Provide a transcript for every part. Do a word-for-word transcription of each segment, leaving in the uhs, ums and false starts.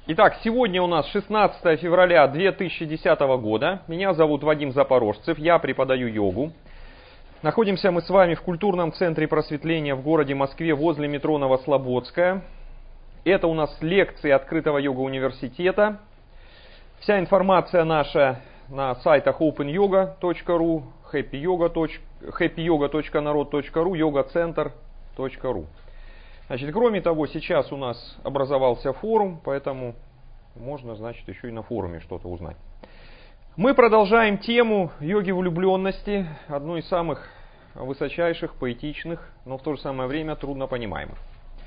Итак, сегодня у нас шестнадцатое февраля две тысячи десятого года. Меня зовут Вадим Запорожцев, я преподаю йогу. Находимся мы с вами в культурном центре просветления в городе Москве возле метро Новослободская. Это у нас лекции открытого йога-университета. Вся информация наша на сайтах open yoga точка ru, happy yoga точка народ точка ру, йога центр точка ру. Значит, кроме того, сейчас у нас образовался форум, поэтому можно, значит, еще и на форуме что-то узнать. Мы продолжаем тему йоги влюбленности, одной из самых высочайших, поэтичных, но в то же самое время трудно понимаемых.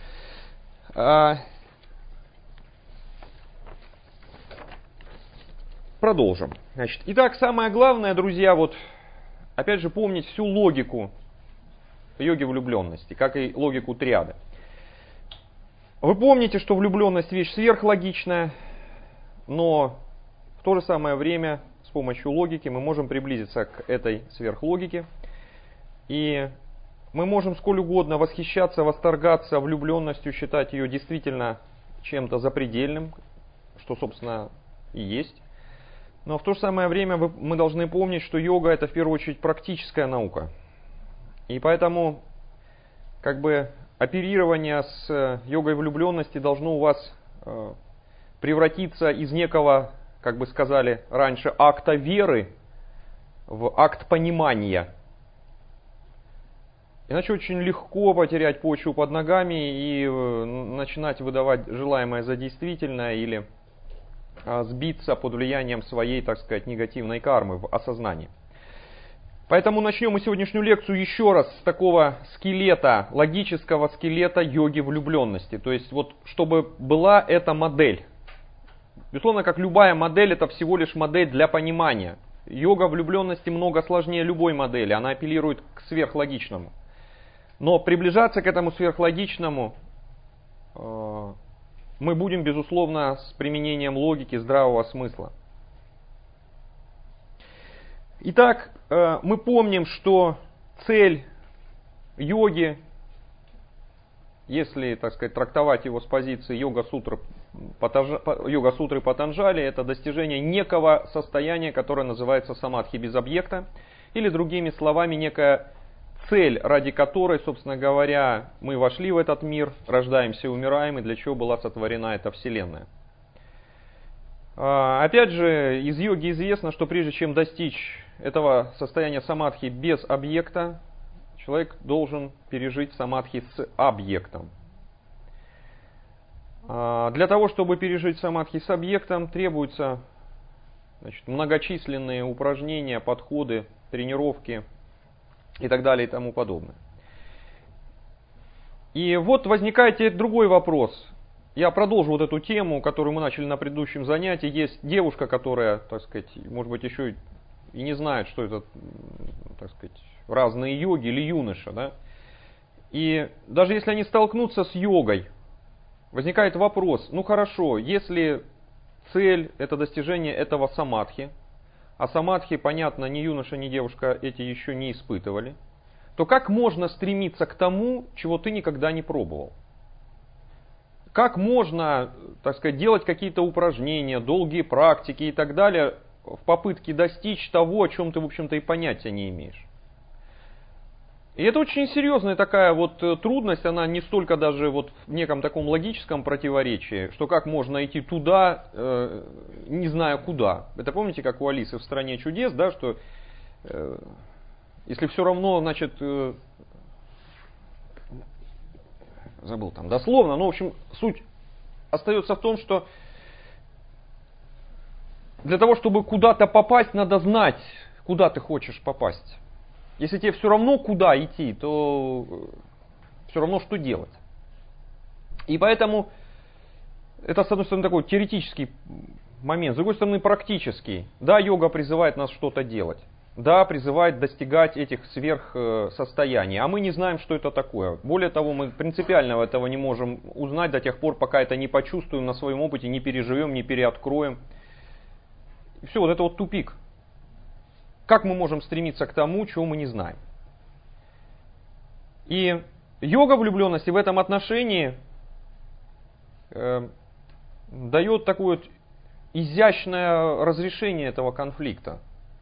Продолжим. Значит, итак, самое главное, друзья, вот опять же помнить всю логику йоги влюбленности, как и логику триады. Вы помните, что влюбленность вещь сверхлогичная, но в то же самое время с помощью логики мы можем приблизиться к этой сверхлогике. И мы можем сколь угодно восхищаться, восторгаться влюбленностью, считать ее действительно чем-то запредельным, что, собственно, и есть. Но в то же самое время мы должны помнить, что йога — это в первую очередь практическая наука. И поэтому, как бы, оперирование с йогой влюбленности должно у вас э, превратиться из некого, как бы сказали раньше, акта веры в акт понимания. Иначе очень легко потерять почву под ногами и э, начинать выдавать желаемое за действительное или э, сбиться под влиянием своей, так сказать, негативной кармы в осознании. Поэтому начнем мы сегодняшнюю лекцию еще раз с такого скелета, логического скелета йоги влюбленности. То есть, вот, чтобы была эта модель. Безусловно, как любая модель, это всего лишь модель для понимания. Йога влюбленности много сложнее любой модели, она апеллирует к сверхлогичному. Но приближаться к этому сверхлогичному э, мы будем, безусловно, с применением логики, здравого смысла. Итак, мы помним, что цель йоги, если, так сказать, трактовать его с позиции йога-сутры йога-сутры Патанджали, это достижение некого состояния, которое называется самадхи без объекта, или, другими словами, некая цель, ради которой, собственно говоря, мы вошли в этот мир, рождаемся и умираем, и для чего была сотворена эта вселенная. Опять же, из йоги известно, что прежде чем достичь этого состояния самадхи без объекта, человек должен пережить самадхи с объектом. Для того, чтобы пережить самадхи с объектом, требуются, значит, многочисленные упражнения, подходы, тренировки и так далее и тому подобное. И вот возникает другой вопрос. Я продолжу вот эту тему, которую мы начали на предыдущем занятии. Есть девушка, которая, так сказать, может быть, еще и не знает, что это, так сказать, разные йоги или юноша, да? И даже если они столкнутся с йогой, возникает вопрос: ну хорошо, если цель — это достижение этого самадхи, а самадхи, понятно, ни юноша, ни девушка эти еще не испытывали, то как можно стремиться к тому, чего ты никогда не пробовал? Как можно, так сказать, делать какие-то упражнения, долгие практики и так далее в попытке достичь того, о чем ты, в общем-то, и понятия не имеешь? И это очень серьезная такая вот трудность, она не столько даже вот в неком таком логическом противоречии, что как можно идти туда, э, не зная куда. Это помните, как у Алисы в «Стране чудес», да, что э, если все равно, значит... Э, забыл там дословно, но в общем суть остается в том, что для того, чтобы куда-то попасть, надо знать, куда ты хочешь попасть. Если тебе все равно куда идти, то все равно что делать. И поэтому это, с одной стороны, такой теоретический момент, с другой стороны, практический. Да, йога призывает нас что-то делать. Да, призывает достигать этих сверхсостояний, а мы не знаем, что это такое. Более того, мы принципиально этого не можем узнать до тех пор, пока это не почувствуем на своем опыте, не переживем, не переоткроем. И все, вот это вот тупик. Как мы можем стремиться к тому, чего мы не знаем? И йога влюбленности в этом отношении э, дает такое вот изящное разрешение этого конфликта.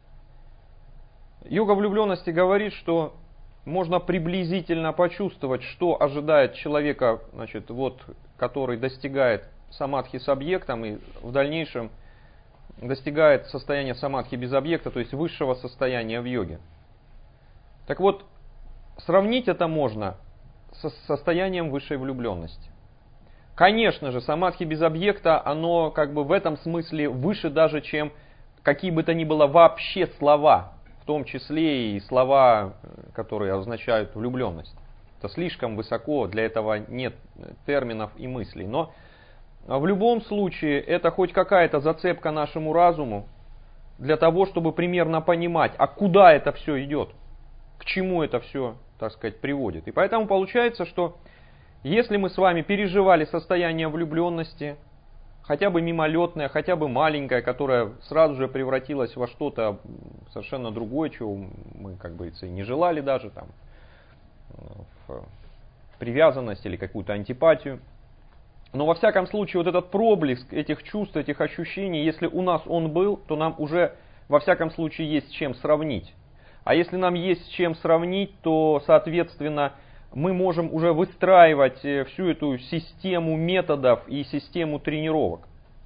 Йога влюбленности говорит, что можно приблизительно почувствовать, что ожидает человека, значит, вот, который достигает самадхи с объектом и в дальнейшем достигает состояния самадхи без объекта, то есть высшего состояния в йоге. Так вот, сравнить это можно со состоянием высшей влюбленности. Конечно же, самадхи без объекта, оно как бы в этом смысле выше даже, чем какие бы то ни было вообще слова, в том числе и слова, которые означают влюбленность. Это слишком высоко, для этого нет терминов и мыслей. Но в любом случае это хоть какая-то зацепка нашему разуму для того, чтобы примерно понимать, а куда это все идет, к чему это все, так сказать, приводит. И поэтому получается, что если мы с вами переживали состояние влюбленности, хотя бы мимолетное, хотя бы маленькое, которое сразу же превратилось во что-то совершенно другое, чего мы, как бы, и не желали даже, там, в привязанность или какую-то антипатию. Но во всяком случае, вот этот проблеск этих чувств, этих ощущений, если у нас он был, то нам уже во всяком случае есть с чем сравнить. А если нам есть с чем сравнить, то, соответственно, мы можем уже выстраивать всю эту систему методов и систему тренировок.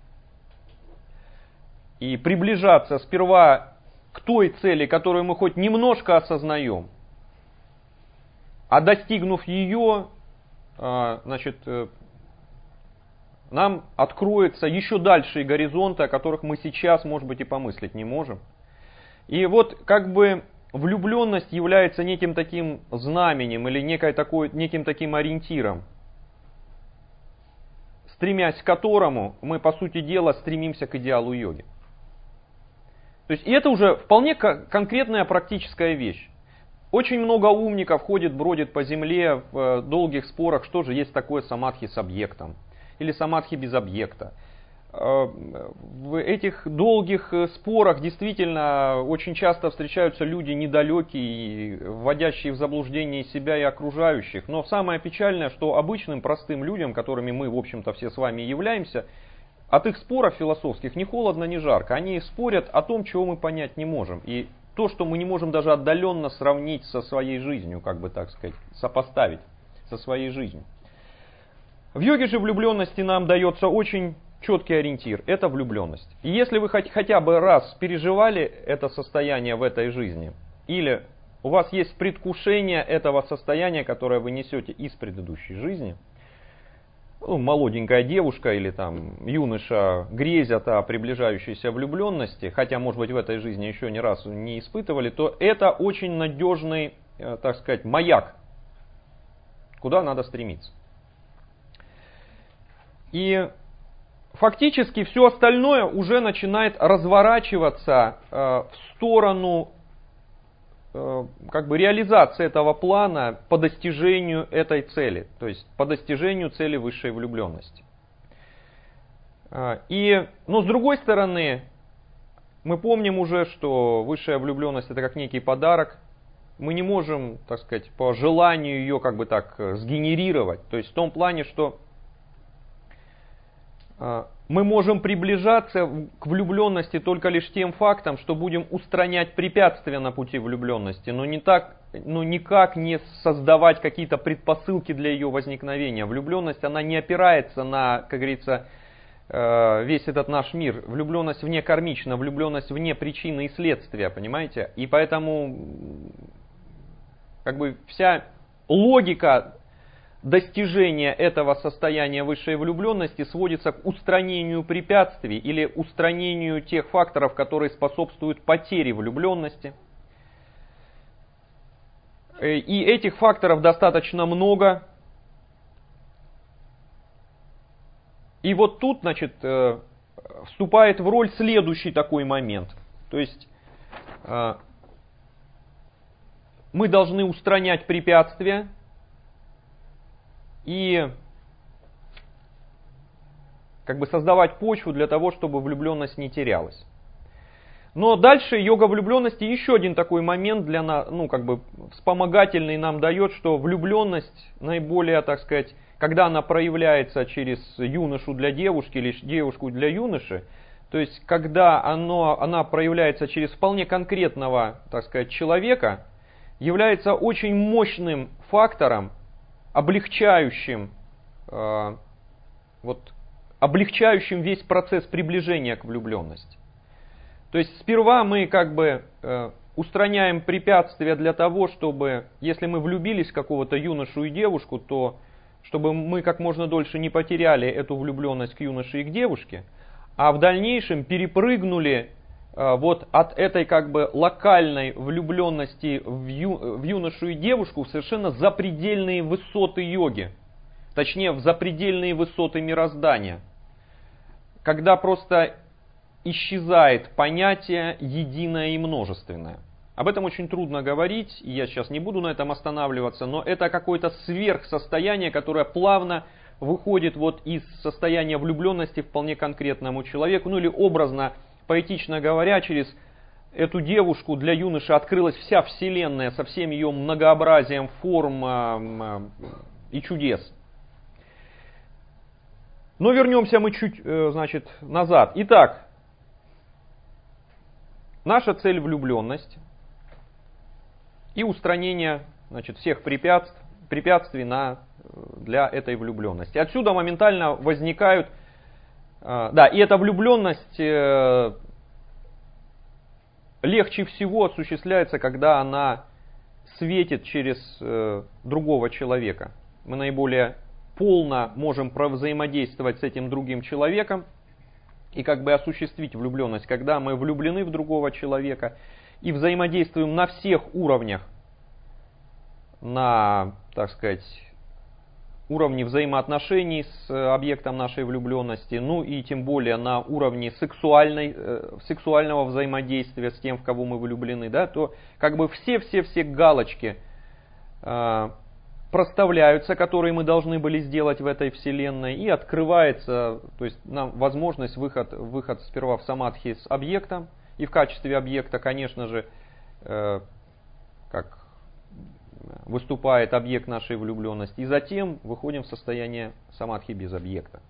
И приближаться сперва к той цели, которую мы хоть немножко осознаем, а достигнув ее, значит, нам откроются еще дальшие горизонты, о которых мы сейчас, может быть, и помыслить не можем. И вот как бы влюбленность является неким таким знаменем или некой такой, неким таким ориентиром, стремясь к которому мы, по сути дела, стремимся к идеалу йоги. То есть и это уже вполне конкретная практическая вещь. Очень много умников ходит, бродит по земле в долгих спорах, что же есть такое самадхи с объектом или самадхи без объекта. В этих долгих спорах действительно очень часто встречаются люди недалекие, вводящие в заблуждение себя и окружающих. Но самое печальное, что обычным простым людям, которыми мы, в общем-то, все с вами являемся, от их споров философских ни холодно, ни жарко. Они спорят о том, чего мы понять не можем. И то, что мы не можем даже отдаленно сравнить со своей жизнью, как бы так сказать, сопоставить со своей жизнью. В йоге же влюбленности нам дается очень четкий ориентир – это влюбленность. И если вы хоть, хотя бы раз переживали это состояние в этой жизни, или у вас есть предвкушение этого состояния, которое вы несете из предыдущей жизни, ну, молоденькая девушка или там юноша грезят о приближающейся влюбленности, хотя, может быть, в этой жизни еще ни разу не испытывали, то это очень надежный, так сказать, маяк, куда надо стремиться. И фактически все остальное уже начинает разворачиваться э, в сторону э, как бы реализации этого плана по достижению этой цели, то есть по достижению цели высшей влюбленности. Э, и, но с другой стороны, мы помним уже, что высшая влюбленность это как некий подарок. Мы не можем, так сказать, по желанию ее как бы так сгенерировать, то есть в том плане, что мы можем приближаться к влюбленности только лишь тем фактом, что будем устранять препятствия на пути влюбленности, но, не так, но никак не создавать какие-то предпосылки для ее возникновения. Влюбленность, она не опирается на, как говорится, весь этот наш мир. Влюбленность вне кармична, влюбленность вне причины и следствия, понимаете? И поэтому как бы вся логика достижение этого состояния высшей влюбленности сводится к устранению препятствий или устранению тех факторов, которые способствуют потере влюбленности. И этих факторов достаточно много. И вот тут, значит, вступает в роль следующий такой момент. То есть мы должны устранять препятствия, и как бы создавать почву для того, чтобы влюбленность не терялась. Но дальше йога влюбленности еще один такой момент для нас, ну как бы вспомогательный нам дает, что влюбленность наиболее, так сказать, когда она проявляется через юношу для девушки или девушку для юноши, то есть когда оно, она проявляется через вполне конкретного, так сказать, человека, является очень мощным фактором, облегчающим, э, вот, облегчающим весь процесс приближения к влюбленности. То есть сперва мы как бы э, устраняем препятствия для того, чтобы, если мы влюбились в какого-то юношу и девушку, то чтобы мы как можно дольше не потеряли эту влюбленность к юноше и к девушке, а в дальнейшем перепрыгнули э, вот от этой как бы локальной влюбленности в, ю, в юношу и девушку в совершенно запредельные высоты йоги, точнее в запредельные высоты мироздания, когда просто исчезает понятие единое и множественное. Об этом очень трудно говорить, и я сейчас не буду на этом останавливаться, но это какое-то сверхсостояние, которое плавно выходит вот из состояния влюбленности вполне конкретному человеку, ну или образно, поэтично говоря, через эту девушку для юноши открылась вся Вселенная со всем ее многообразием форм и чудес. Но вернемся мы чуть, значит, назад. Итак, наша цель — влюбленность и устранение, значит, всех препятств, препятствий на, для этой влюбленности. Отсюда моментально возникают, да, и эта влюбленность легче всего осуществляется, когда она светит через другого человека. Мы наиболее полно можем взаимодействовать с этим другим человеком и как бы осуществить влюбленность, когда мы влюблены в другого человека и взаимодействуем на всех уровнях, на, так сказать, уровне взаимоотношений с объектом нашей влюбленности, ну и тем более на уровне сексуальной, сексуального взаимодействия с тем, в кого мы влюблены, да, то как бы все-все-все галочки э, проставляются, которые мы должны были сделать в этой вселенной, и открывается, то есть нам возможность выход, выход сперва в самадхи с объектом, и в качестве объекта, конечно же, э, как выступает объект нашей влюбленности, и затем выходим в состояние самадхи без объекта.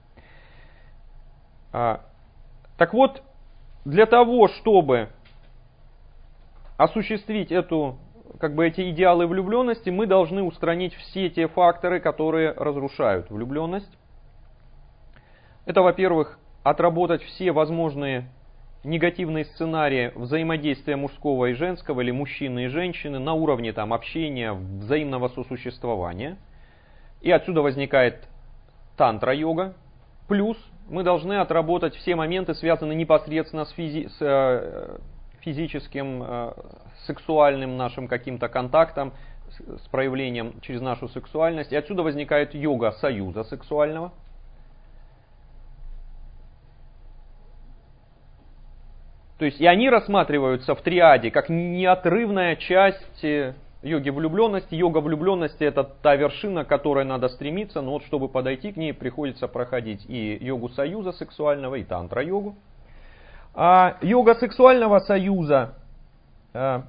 А, так вот, для того, чтобы осуществить эту, как бы эти идеалы влюбленности, мы должны устранить все те факторы, которые разрушают влюбленность. Это, во-первых, отработать все возможные негативные сценарии взаимодействия мужского и женского, или мужчины и женщины на уровне там, общения, взаимного сосуществования. И отсюда возникает тантра-йога. Плюс мы должны отработать все моменты, связанные непосредственно с, физи- с э, физическим, э, сексуальным нашим каким-то контактом, с, с проявлением через нашу сексуальность. И отсюда возникает йога союза сексуального. То есть и они рассматриваются в триаде как неотрывная часть йоги влюбленности. Йога влюбленности — это та вершина, к которой надо стремиться, но вот чтобы подойти к ней, приходится проходить и йогу союза сексуального, и тантра-йогу. А йога сексуального союза э,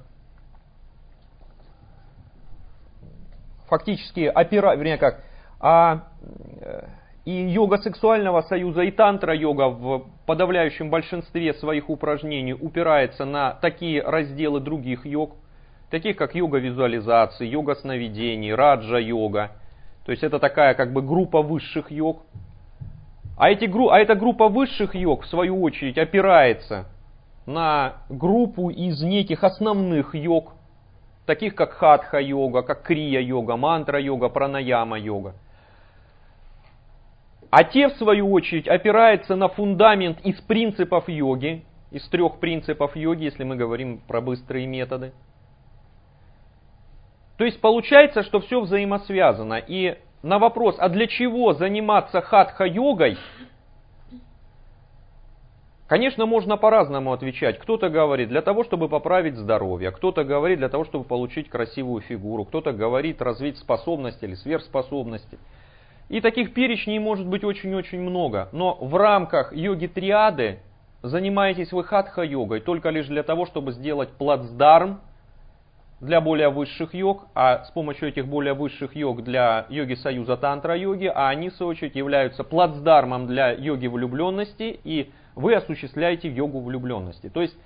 фактически опира, вернее как, а, э, и йога сексуального союза, и тантра-йога в подавляющем большинстве своих упражнений упирается на такие разделы других йог, таких как йога визуализации, йога сновидений, раджа-йога. То есть это такая как бы группа высших йог. А, эти, а эта группа высших йог, в свою очередь, опирается на группу из неких основных йог, таких как хатха-йога, как крия-йога, мантра-йога, пранаяма-йога. А те, в свою очередь, опираются на фундамент из принципов йоги, из трех принципов йоги, если мы говорим про быстрые методы. То есть получается, что все взаимосвязано. И на вопрос, а для чего заниматься хатха-йогой, конечно, можно по-разному отвечать. Кто-то говорит для того, чтобы поправить здоровье, кто-то говорит для того, чтобы получить красивую фигуру, кто-то говорит развить способности или сверхспособности. И таких перечней может быть очень-очень много. Но в рамках йоги триады занимаетесь вы хатха-йогой только лишь для того, чтобы сделать плацдарм для более высших йог, а с помощью этих более высших йог для йоги союза тантра-йоги, а они, в свою очередь, являются плацдармом для йоги влюбленности, и вы осуществляете йогу влюбленности. То есть,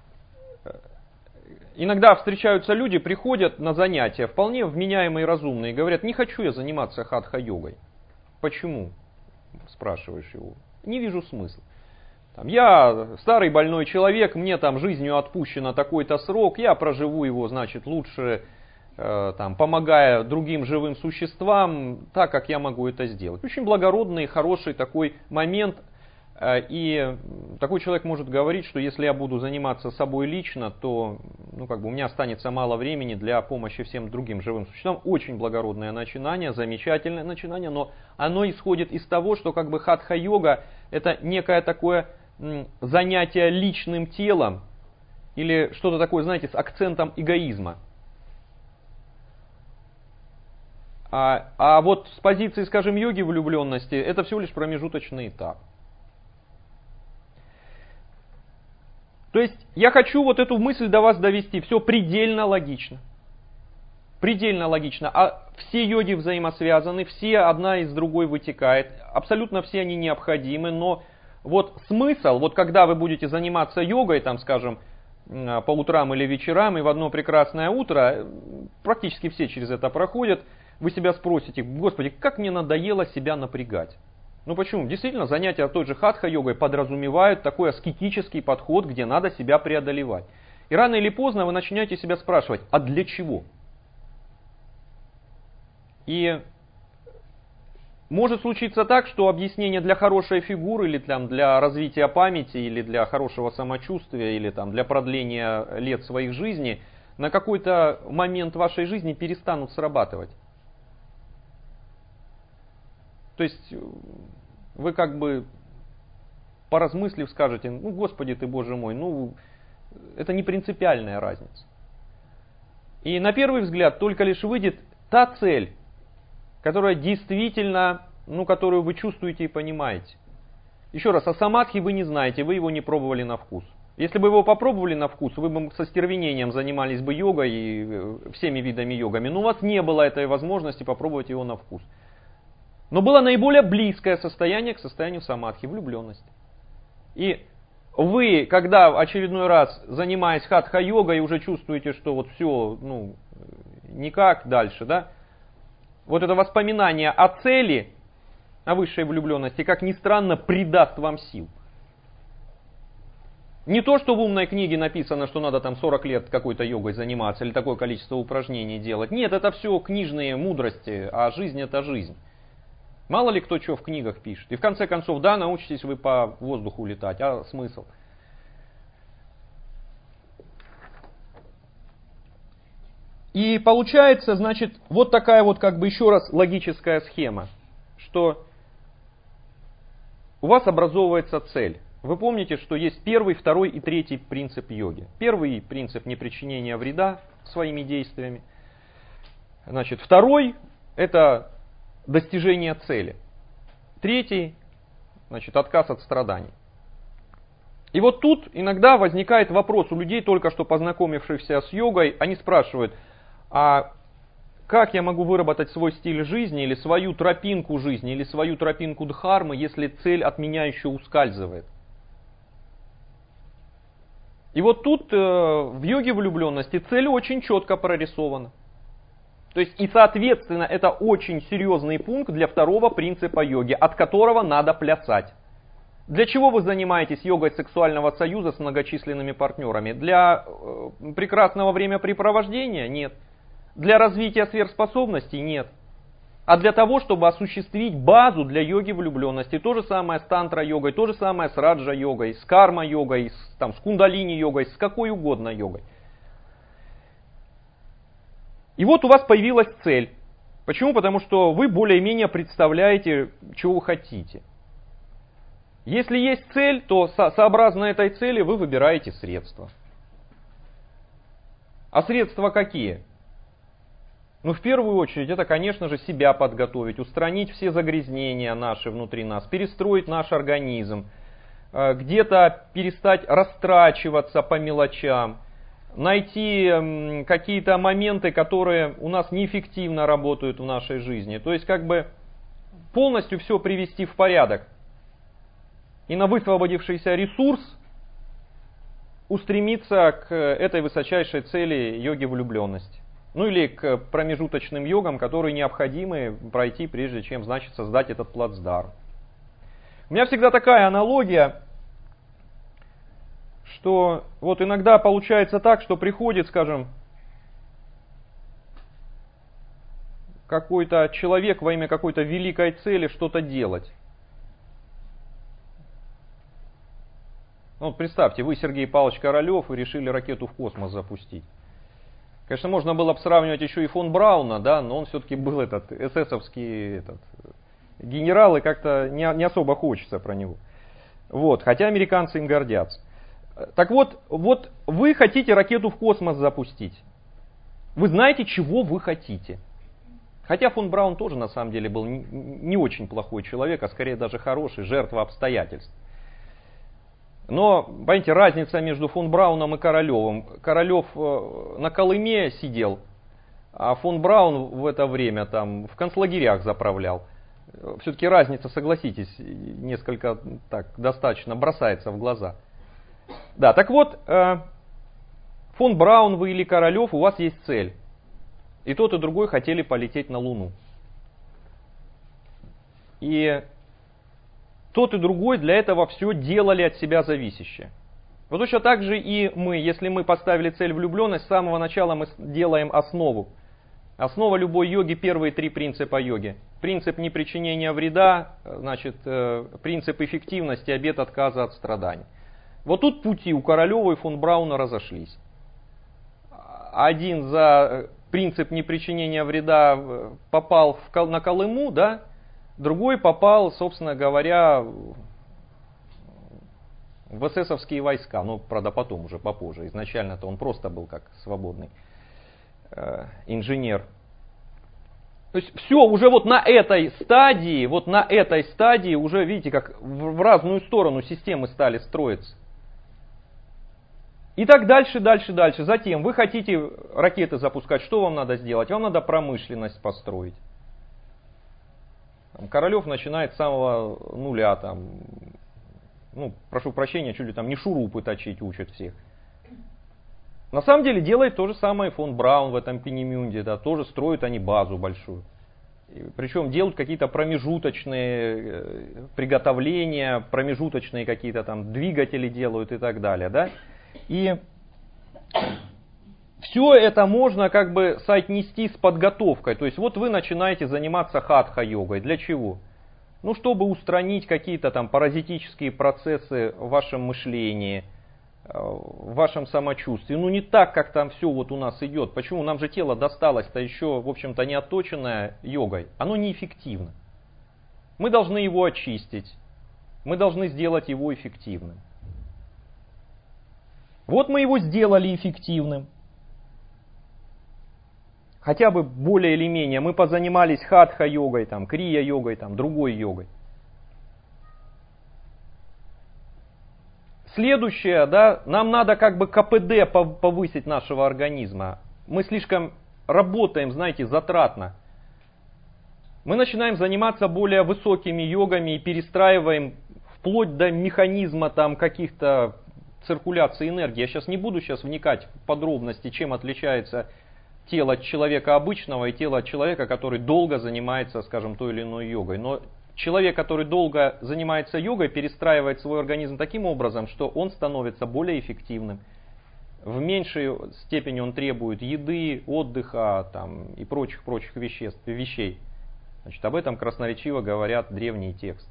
иногда встречаются люди, приходят на занятия, вполне вменяемые и разумные, и говорят: не хочу я заниматься хатха-йогой. Почему? Спрашиваешь его. Не вижу смысла. Там, я старый больной человек, мне там жизнью отпущено такой-то срок, я проживу его, значит, лучше, э, там, помогая другим живым существам, так, как я могу это сделать. Очень благородный, хороший такой момент. Э, и такой человек может говорить, что если я буду заниматься собой лично, то ну, как бы у меня останется мало времени для помощи всем другим живым существам. Очень благородное начинание, замечательное начинание, но оно исходит из того, что как бы хатха-йога это некое такое занятие личным телом или что-то такое, знаете, с акцентом эгоизма. А, а вот с позиции, скажем, йоги влюбленности, это всего лишь промежуточный этап. То есть я хочу вот эту мысль до вас довести. Все предельно логично. Предельно логично. А все йоги взаимосвязаны, все одна из другой вытекает. Абсолютно все они необходимы, но вот смысл, вот когда вы будете заниматься йогой, там, скажем, по утрам или вечерам, и в одно прекрасное утро, практически все через это проходят, вы себя спросите: Господи, как мне надоело себя напрягать. Ну почему? Действительно, занятия той же хатха-йогой подразумевают такой аскетический подход, где надо себя преодолевать. И рано или поздно вы начнете себя спрашивать: а для чего? И может случиться так, что объяснение для хорошей фигуры, или там, для развития памяти, или для хорошего самочувствия, или там, для продления лет своих жизней, на какой-то момент вашей жизни перестанут срабатывать. То есть вы как бы поразмыслив скажете: ну Господи ты Боже мой, ну это не принципиальная разница. И на первый взгляд только лишь выйдет та цель, которая действительно, ну, которую вы чувствуете и понимаете. Еще раз, о самадхи вы не знаете, вы его не пробовали на вкус. Если бы его попробовали на вкус, вы бы со стервенением занимались бы йогой и всеми видами йогами, но у вас не было этой возможности попробовать его на вкус. Но было наиболее близкое состояние к состоянию самадхи, влюбленности. И вы, когда в очередной раз, занимаясь хатха-йогой, уже чувствуете, что вот все, ну, никак дальше, да, вот это воспоминание о цели, о высшей влюбленности, как ни странно, придаст вам сил. Не то, что в умной книге написано, что надо там сорок лет какой-то йогой заниматься или такое количество упражнений делать. Нет, это все книжные мудрости, а жизнь это жизнь. Мало ли кто что в книгах пишет. И в конце концов, да, научитесь вы по воздуху летать, а смысл? И получается, значит, вот такая вот как бы еще раз логическая схема, что у вас образовывается цель. Вы помните, что есть первый, второй и третий принцип йоги. Первый принцип — непричинения вреда своими действиями. Значит, второй — это достижение цели. Третий, значит, отказ от страданий. И вот тут иногда возникает вопрос у людей, только что познакомившихся с йогой, они спрашивают: а как я могу выработать свой стиль жизни, или свою тропинку жизни, или свою тропинку дхармы, если цель от меня еще ускальзывает? И вот тут э, в йоге влюбленности цель очень четко прорисована. То есть и соответственно это очень серьезный пункт для второго принципа йоги, от которого надо плясать. Для чего вы занимаетесь йогой сексуального союза с многочисленными партнерами? Для э, прекрасного времяпрепровождения? Нет. Для развития сверхспособностей? Нет. А для того, чтобы осуществить базу для йоги влюбленности. То же самое с тантра-йогой, то же самое с раджа-йогой, с карма-йогой, с, там, с кундалини-йогой, с какой угодно йогой. И вот у вас появилась цель. Почему? Потому что вы более-менее представляете, чего вы хотите. Если есть цель, то со- сообразно этой цели вы выбираете средства. А средства какие? Ну, в первую очередь, это, конечно же, себя подготовить, устранить все загрязнения наши внутри нас, перестроить наш организм, где-то перестать растрачиваться по мелочам, найти какие-то моменты, которые у нас неэффективно работают в нашей жизни. То есть как бы полностью все привести в порядок. И на высвободившийся ресурс устремиться к этой высочайшей цели йоги влюбленности. Ну или к промежуточным йогам, которые необходимы пройти, прежде чем, значит, создать этот плацдарм. У меня всегда такая аналогия, что вот иногда получается так, что приходит, скажем, какой-то человек во имя какой-то великой цели что-то делать. Ну, вот представьте, вы Сергей Павлович Королев и решили ракету в космос запустить. Конечно, можно было бы сравнивать еще и фон Брауна, да, но он все-таки был этот эсэсовский этот, генерал, и как-то не, не особо хочется про него. Вот, хотя американцы им гордятся. Так вот, вот вы хотите ракету в космос запустить. Вы знаете, чего вы хотите. Хотя фон Браун тоже на самом деле был не, не очень плохой человек, а скорее даже хороший, жертва обстоятельств. Но, понимаете, разница между фон Брауном и Королевым. Королев на Колыме сидел, а фон Браун в это время там в концлагерях заправлял. Все-таки разница, согласитесь, несколько так достаточно бросается в глаза. Да, так вот, фон Браун вы или Королев, у вас есть цель. И тот, и другой хотели полететь на Луну. И тот и другой для этого все делали от себя зависящее. Вот точно так же и мы, если мы поставили цель влюбленность, с самого начала мы делаем основу. Основа любой йоги, первые три принципа йоги. Принцип непричинения вреда, значит, принцип эффективности, обет отказа от страданий. Вот тут пути у Королева и фон Брауна разошлись. Один за принцип непричинения вреда попал в, на Колыму, да? Другой попал, собственно говоря, в эсэсовские войска. Ну, правда, потом уже попозже. Изначально-то он просто был как свободный э, инженер. То есть все уже вот на этой стадии, вот на этой стадии уже, видите, как в, в разную сторону системы стали строиться. И так дальше, дальше, дальше. Затем вы хотите ракеты запускать, что вам надо сделать? Вам надо промышленность построить. Королев начинает с самого нуля, там, ну, прошу прощения, чуть ли там не шурупы точить учат всех. На самом деле делает то же самое фон Браун в этом Пенемюнде, да, тоже строят они базу большую. И, причем делают какие-то промежуточные приготовления, промежуточные какие-то там двигатели делают и так далее, да. И все это можно как бы соотнести с подготовкой. То есть вот вы начинаете заниматься хатха-йогой. Для чего? Ну, чтобы устранить какие-то там паразитические процессы в вашем мышлении, в вашем самочувствии. Ну, не так, как там все вот у нас идет. Почему? Нам же тело досталось-то еще, в общем-то, не отточенное йогой. Оно неэффективно. Мы должны его очистить. Мы должны сделать его эффективным. Вот мы его сделали эффективным. Хотя бы более или менее мы позанимались хатха-йогой, там, крия-йогой, там, другой йогой. Следующее, да, нам надо как бы ка пэ дэ повысить нашего организма. Мы слишком работаем, знаете, затратно. Мы начинаем заниматься более высокими йогами и перестраиваем вплоть до механизма там каких-то циркуляции энергии. Я сейчас не буду сейчас вникать в подробности, чем отличается тело человека обычного и тело человека, который долго занимается, скажем, той или иной йогой. Но человек, который долго занимается йогой, перестраивает свой организм таким образом, что он становится более эффективным. В меньшей степени он требует еды, отдыха там, и прочих-прочих веществ, вещей. Значит, об этом красноречиво говорят древние тексты.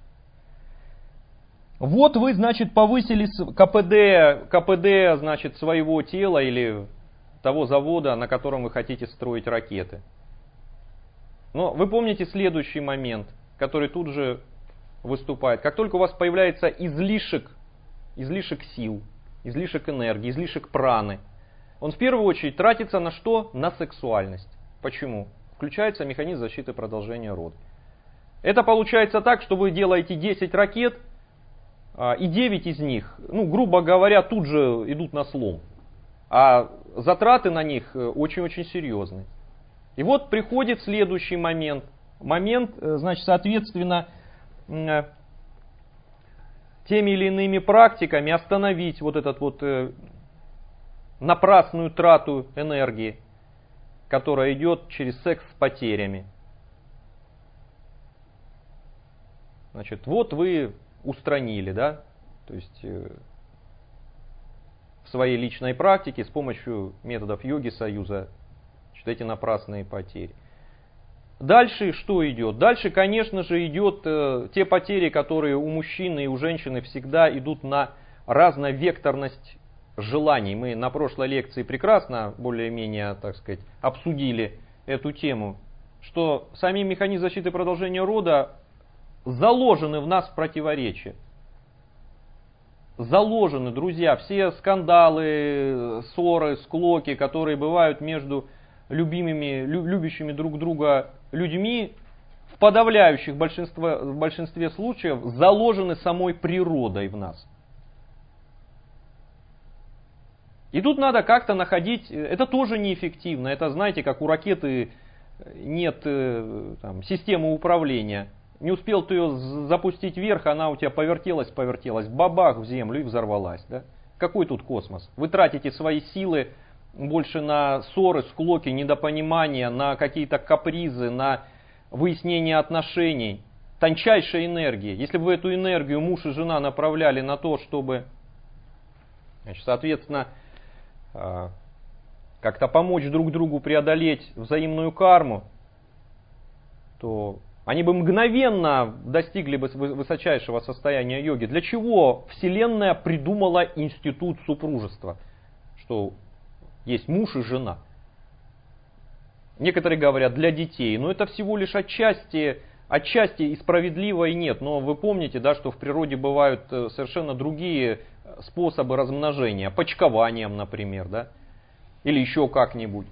Вот вы, значит, повысили ка пэ дэ, ка пэ дэ, значит, своего тела или того завода, на котором вы хотите строить ракеты. Но вы помните следующий момент, который тут же выступает. Как только у вас появляется излишек, излишек сил, излишек энергии, излишек праны, он в первую очередь тратится на что? На сексуальность. Почему? Включается механизм защиты продолжения рода. Это получается так, что вы делаете десять ракет, и девять из них, ну, грубо говоря, тут же идут на слом. А затраты на них очень-очень серьезные. И вот приходит следующий момент. Момент, значит, соответственно, теми или иными практиками остановить вот этот вот напрасную трату энергии, которая идет через секс с потерями. Значит, вот вы устранили, да, то есть в своей личной практике с помощью методов йоги союза эти напрасные потери. Дальше что идет? Дальше, конечно же, идет э, те потери, которые у мужчины и у женщины всегда идут на разновекторность желаний. Мы на прошлой лекции прекрасно, более-менее, так сказать, обсудили эту тему, что сами механизмы защиты и продолжения рода заложены в нас в противоречие. Заложены, друзья, все скандалы, ссоры, склоки, которые бывают между любимыми, любящими друг друга людьми, в подавляющих большинстве, в большинстве случаев заложены самой природой в нас. И тут надо как-то находить, это тоже неэффективно, это, знаете, как у ракеты нет там, системы управления. Не успел ты ее запустить вверх, она у тебя повертелась, повертелась, бабах в землю и взорвалась. Да? Какой тут космос? Вы тратите свои силы больше на ссоры, склоки, недопонимания, на какие-то капризы, на выяснение отношений. Тончайшая энергия. Если бы вы эту энергию муж и жена направляли на то, чтобы, значит, соответственно, как-то помочь друг другу преодолеть взаимную карму, то они бы мгновенно достигли бы высочайшего состояния йоги. Для чего Вселенная придумала институт супружества? Что есть муж и жена. Некоторые говорят для детей, но это всего лишь отчасти, отчасти и справедливо, и нет. Но вы помните, да, что в природе бывают совершенно другие способы размножения. Почкованием, например, да? Или еще как-нибудь.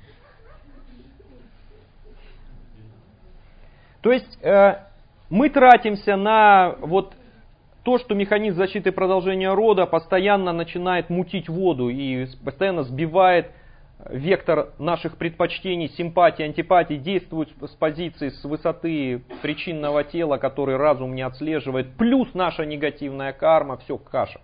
То есть э, мы тратимся на вот то, что механизм защиты и продолжения рода постоянно начинает мутить воду и постоянно сбивает вектор наших предпочтений, симпатий, антипатий, действует с позиции, с высоты причинного тела, который разум не отслеживает, плюс наша негативная карма, все каша.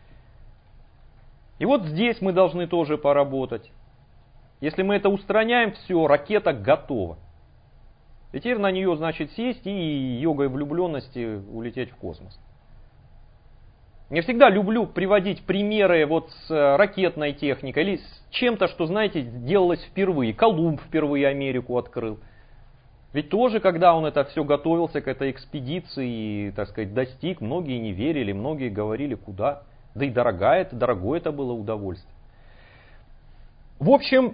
И вот здесь мы должны тоже поработать. Если мы это устраняем, все, ракета готова. И теперь на нее, значит, сесть и йогой влюбленности улететь в космос. Я всегда люблю приводить примеры вот с ракетной техникой или с чем-то, что, знаете, делалось впервые. Колумб впервые Америку открыл. Ведь тоже, когда он это все готовился к этой экспедиции и, так сказать, достиг, многие не верили, многие говорили, куда. Да и дорогое это, дорогое это было удовольствие. В общем,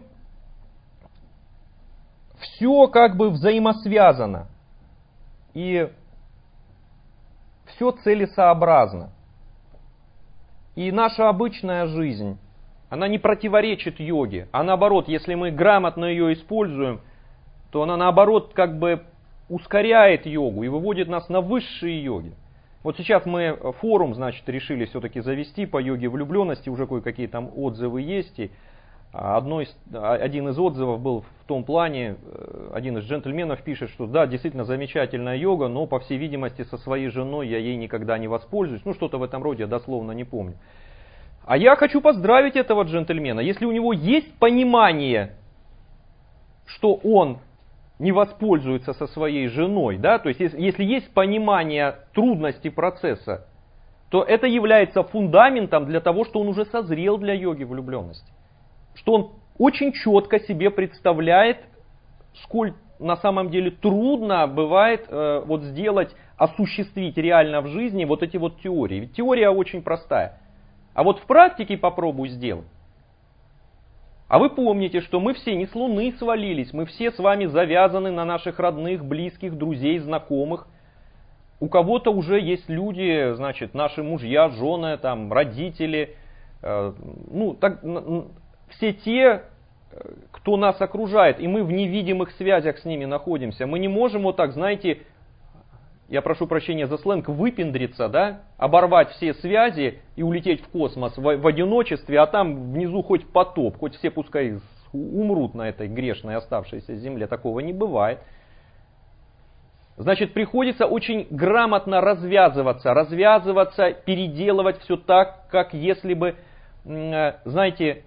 все как бы взаимосвязано. И все целесообразно. И наша обычная жизнь, она не противоречит йоге. А наоборот, если мы грамотно ее используем, то она наоборот как бы ускоряет йогу и выводит нас на высшие йоги. Вот сейчас мы форум, значит, решили все-таки завести по йоге влюбленности, уже кое-какие там отзывы есть. И одно из, один из отзывов был в том плане, один из джентльменов пишет, что да, действительно замечательная йога, но по всей видимости со своей женой я ей никогда не воспользуюсь. Ну что-то в этом роде, я дословно не помню. А я хочу поздравить этого джентльмена. Если у него есть понимание, что он не воспользуется со своей женой, да, то есть если, если есть понимание трудности процесса, то это является фундаментом для того, что он уже созрел для йоги влюбленности. Что он очень четко себе представляет, сколь на самом деле трудно бывает э, вот сделать, осуществить реально в жизни вот эти вот теории. Ведь теория очень простая. А вот в практике попробуй сделать. А вы помните, что мы все не с Луны свалились, мы все с вами завязаны на наших родных, близких, друзей, знакомых. У кого-то уже есть люди, значит, наши мужья, жены, там, родители, э, ну, так, все те, кто нас окружает, и мы в невидимых связях с ними находимся. Мы не можем вот так, знаете, я прошу прощения за сленг, выпендриться, да, оборвать все связи и улететь в космос в, в одиночестве, а там внизу хоть потоп, хоть все пускай умрут на этой грешной оставшейся земле. Такого не бывает. Значит, приходится очень грамотно развязываться, развязываться, переделывать все так, как если бы, знаете,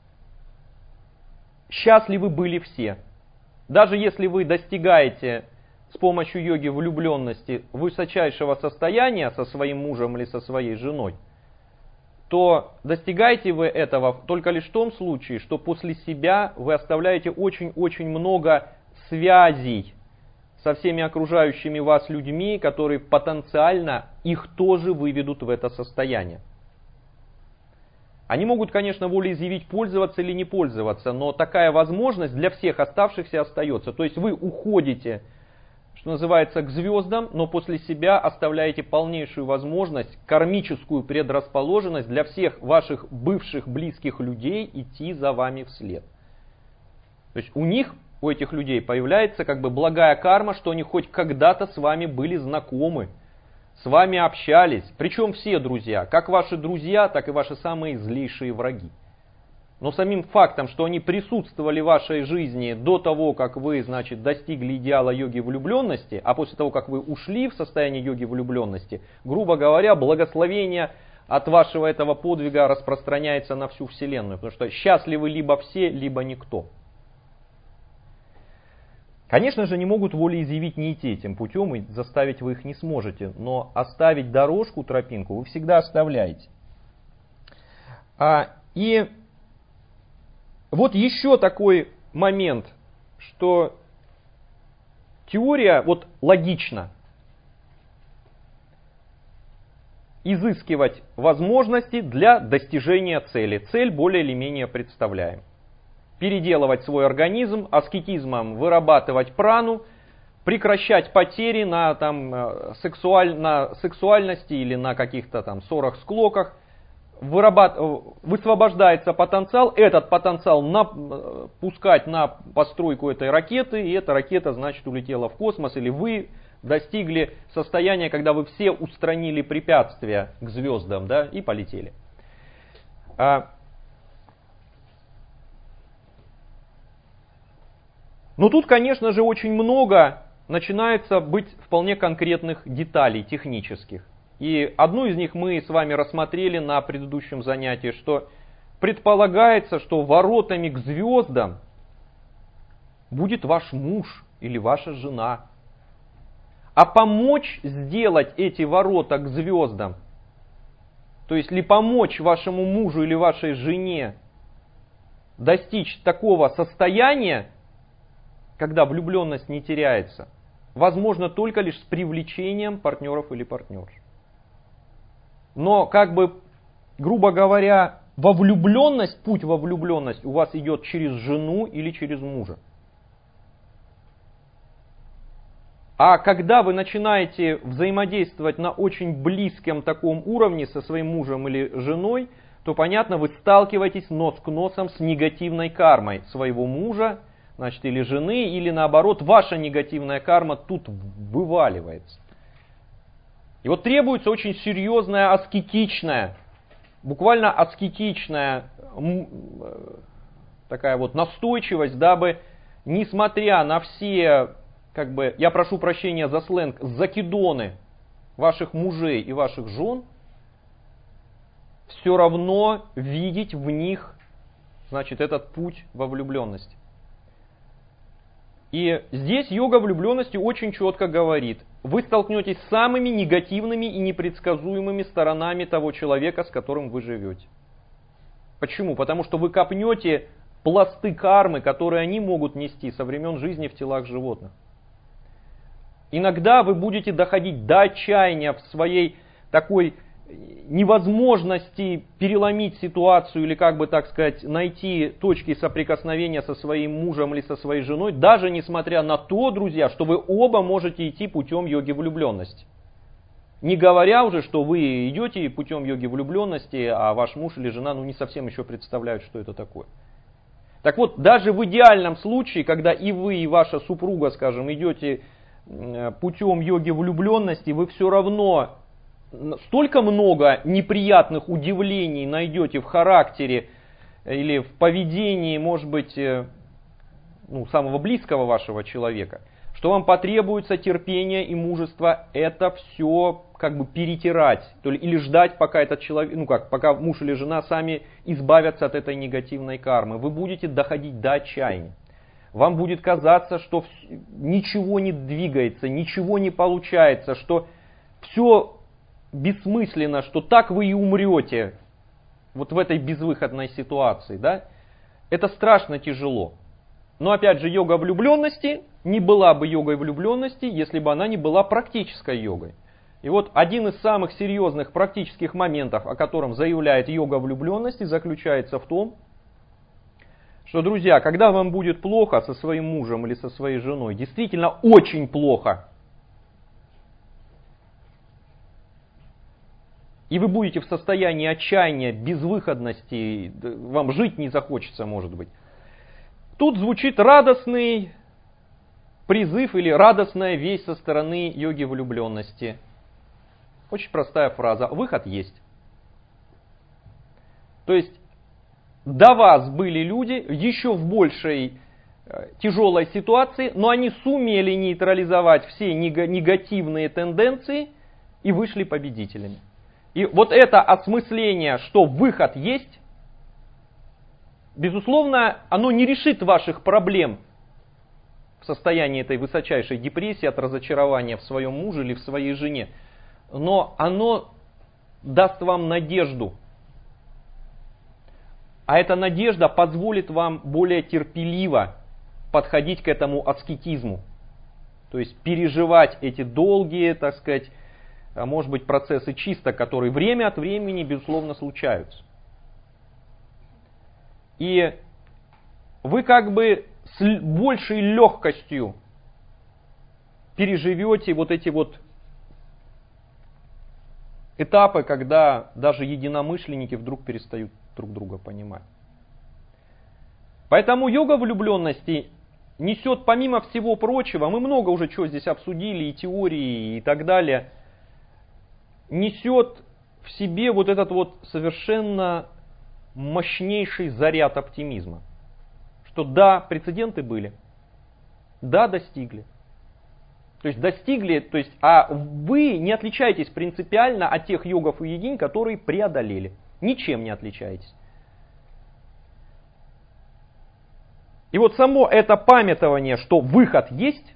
счастливы были все. Даже если вы достигаете с помощью йоги влюбленности высочайшего состояния со своим мужем или со своей женой, то достигаете вы этого только лишь в том случае, что после себя вы оставляете очень-очень много связей со всеми окружающими вас людьми, которые потенциально их тоже выведут в это состояние. Они могут, конечно, волеизъявить, пользоваться или не пользоваться, но такая возможность для всех оставшихся остается. То есть вы уходите, что называется, к звездам, но после себя оставляете полнейшую возможность, кармическую предрасположенность для всех ваших бывших близких людей идти за вами вслед. То есть у них, у этих людей появляется как бы благая карма, что они хоть когда-то с вами были знакомы, с вами общались. Причем все друзья, как ваши друзья, так и ваши самые злейшие враги. Но самим фактом, что они присутствовали в вашей жизни до того, как вы, значит, достигли идеала йоги влюбленности, а после того, как вы ушли в состояние йоги влюбленности, грубо говоря, благословение от вашего этого подвига распространяется на всю Вселенную. Потому что счастливы либо все, либо никто. Конечно же, не могут волеизъявить не идти этим путем, и заставить вы их не сможете. Но оставить дорожку, тропинку вы всегда оставляете. А, и вот еще такой момент, что теория вот логично изыскивать возможности для достижения цели. Цель более или менее представляем. Переделывать свой организм, аскетизмом вырабатывать прану, прекращать потери на, там, сексуаль, на сексуальности или на каких-то там ссорах, склоках. Вырабат... Высвобождается потенциал, этот потенциал на... пускать на постройку этой ракеты, и эта ракета, значит, улетела в космос, или вы достигли состояния, когда вы все устранили препятствия к звездам, да, и полетели. Но тут, конечно же, очень много начинается быть вполне конкретных деталей технических. И одну из них мы с вами рассмотрели на предыдущем занятии, что предполагается, что воротами к звездам будет ваш муж или ваша жена. А помочь сделать эти ворота к звездам, то есть ли помочь вашему мужу или вашей жене достичь такого состояния, когда влюбленность не теряется, возможно только лишь с привлечением партнеров или партнерш. Но, как бы, грубо говоря, во влюбленность, путь во влюбленность у вас идет через жену или через мужа. А когда вы начинаете взаимодействовать на очень близком таком уровне со своим мужем или женой, то, понятно, вы сталкиваетесь нос к носам с негативной кармой своего мужа, значит, или жены, или наоборот, ваша негативная карма тут вываливается. И вот требуется очень серьезная аскетичная, буквально аскетичная такая вот настойчивость, дабы, несмотря на все, как бы, я прошу прощения за сленг, закидоны ваших мужей и ваших жен, все равно видеть в них, значит, этот путь во влюбленность. И здесь йога влюбленности очень четко говорит, вы столкнетесь с самыми негативными и непредсказуемыми сторонами того человека, с которым вы живете. Почему? Потому что вы копнете пласты кармы, которые они могут нести со времен жизни в телах животных. Иногда вы будете доходить до отчаяния в своей такой невозможности переломить ситуацию или, как бы так сказать, найти точки соприкосновения со своим мужем или со своей женой, даже несмотря на то, друзья, что вы оба можете идти путем йоги влюбленности. Не говоря уже, что вы идете путем йоги влюбленности, а ваш муж или жена ну, не совсем еще представляют, что это такое. Так вот, даже в идеальном случае, когда и вы, и ваша супруга, скажем, идете путем йоги влюбленности, вы все равно столько много неприятных удивлений найдете в характере или в поведении, может быть, ну, самого близкого вашего человека, что вам потребуется терпение и мужество это все как бы перетирать, то ли, или ждать, пока этот человек, ну как, пока муж или жена сами избавятся от этой негативной кармы. Вы будете доходить до отчаяния. Вам будет казаться, что ничего не двигается, ничего не получается, что все бессмысленно, что так вы и умрете вот в этой безвыходной ситуации. Да? Это страшно тяжело. Но опять же, йога влюбленности не была бы йогой влюбленности, если бы она не была практической йогой. И вот один из самых серьезных практических моментов, о котором заявляет йога влюбленности, заключается в том, что, друзья, когда вам будет плохо со своим мужем или со своей женой, действительно очень плохо, и вы будете в состоянии отчаяния, безвыходности, вам жить не захочется, может быть, тут звучит радостный призыв или радостная весть со стороны йоги влюбленности. Очень простая фраза. Выход есть. То есть до вас были люди еще в большей тяжелой ситуации, но они сумели нейтрализовать все негативные тенденции и вышли победителями. И вот это осмысление, что выход есть, безусловно, оно не решит ваших проблем в состоянии этой высочайшей депрессии от разочарования в своем муже или в своей жене. Но оно даст вам надежду. А эта надежда позволит вам более терпеливо подходить к этому аскетизму. То есть переживать эти долгие, так сказать, а может быть, процессы чисток, которые время от времени, безусловно, случаются. И вы как бы с большей легкостью переживете вот эти вот этапы, когда даже единомышленники вдруг перестают друг друга понимать. Поэтому йога влюбленности несет, помимо всего прочего, мы много уже чего здесь обсудили, и теории, и так далее, несет в себе вот этот вот совершенно мощнейший заряд оптимизма. Что да, прецеденты были, да, достигли. То есть достигли, то есть, а вы не отличаетесь принципиально от тех йогов и йогинь, которые преодолели. Ничем не отличаетесь. И вот само это памятование, что выход есть,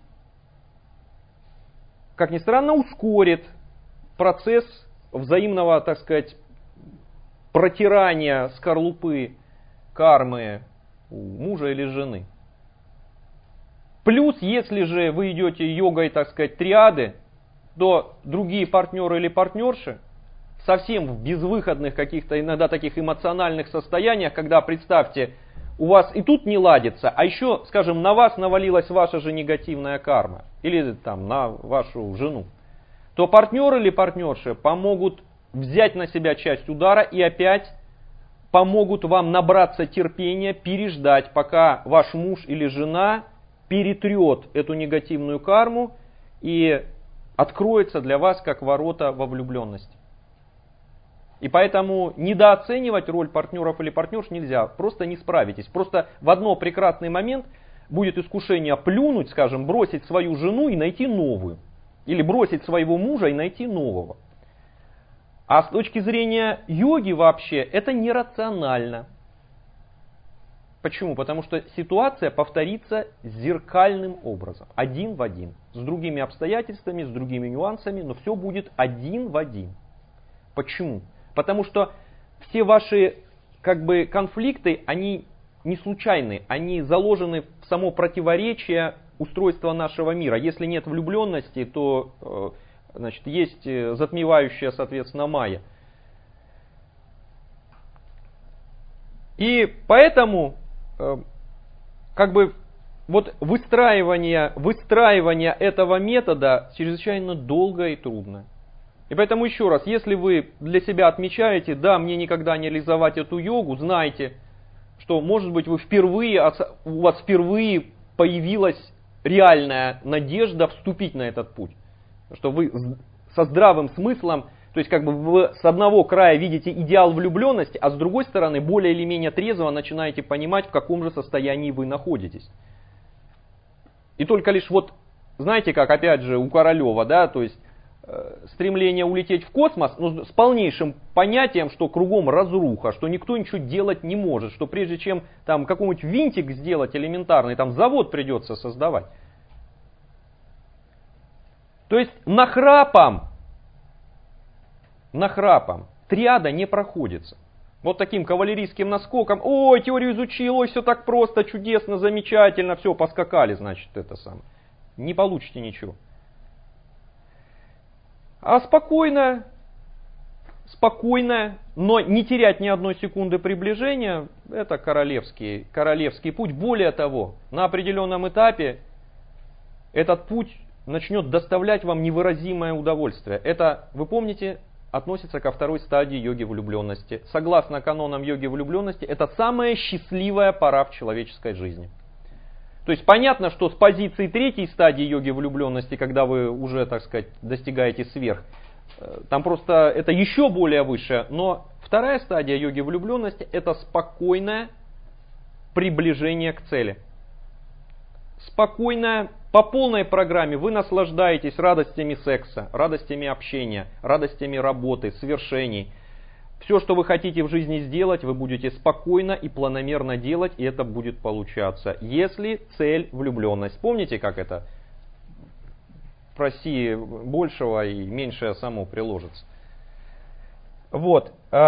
как ни странно, ускорит процесс взаимного, так сказать, протирания скорлупы кармы у мужа или жены. Плюс, если же вы идете йогой, так сказать, триады, то другие партнеры или партнерши совсем в безвыходных каких-то иногда таких эмоциональных состояниях, когда, представьте, у вас и тут не ладится, а еще, скажем, на вас навалилась ваша же негативная карма, или там на вашу жену, то партнер или партнерши помогут взять на себя часть удара и опять помогут вам набраться терпения, переждать, пока ваш муж или жена перетрет эту негативную карму и откроется для вас как ворота во влюбленности. И поэтому недооценивать роль партнеров или партнерш нельзя, просто не справитесь. Просто в один прекрасный момент будет искушение плюнуть, скажем, бросить свою жену и найти новую. Или бросить своего мужа и найти нового. А с точки зрения йоги вообще это нерационально. Почему? Потому что ситуация повторится зеркальным образом, один в один, с другими обстоятельствами, с другими нюансами, но все будет один в один. Почему? Потому что все ваши как бы конфликты, они не случайны, они заложены в само противоречие устройства нашего мира. Если нет влюбленности, то значит, есть затмевающая, соответственно, майя. И поэтому как бы вот выстраивание, выстраивание этого метода чрезвычайно долго и трудно. И поэтому еще раз, если вы для себя отмечаете, да, мне никогда не реализовать эту йогу, знайте, что может быть вы впервые, у вас впервые появилась реальная надежда вступить на этот путь. Что вы со здравым смыслом, то есть как бы вы с одного края видите идеал влюбленности, а с другой стороны более или менее трезво начинаете понимать, в каком же состоянии вы находитесь. И только лишь вот, знаете как, опять же, у Королева, да, то есть э, стремление улететь в космос, но с полнейшим понятием, что кругом разруха, что никто ничего делать не может, что прежде чем там какой-нибудь винтик сделать элементарный, там завод придется создавать. То есть нахрапом, нахрапом триада не проходится. Вот таким кавалерийским наскоком, ой, теорию изучил, ой, все так просто, чудесно, замечательно, все, поскакали, значит, это самое. Не получите ничего. А спокойно, спокойно, но не терять ни одной секунды приближения, это королевский, королевский путь. Более того, на определенном этапе этот путь начнет доставлять вам невыразимое удовольствие. Это, вы помните, относится ко второй стадии йоги влюбленности. Согласно канонам йоги влюбленности, это самая счастливая пора в человеческой жизни. То есть понятно, что с позиции третьей стадии йоги влюбленности, когда вы уже, так сказать, достигаете сверх, там просто это еще более высшее. Но вторая стадия йоги влюбленности это спокойное приближение к цели. Спокойное, по полной программе вы наслаждаетесь радостями секса, радостями общения, радостями работы, свершений. Все, что вы хотите в жизни сделать, вы будете спокойно и планомерно делать, и это будет получаться. Если цель влюбленность. Помните, как это? Проси большего и меньшее само приложится. Вот.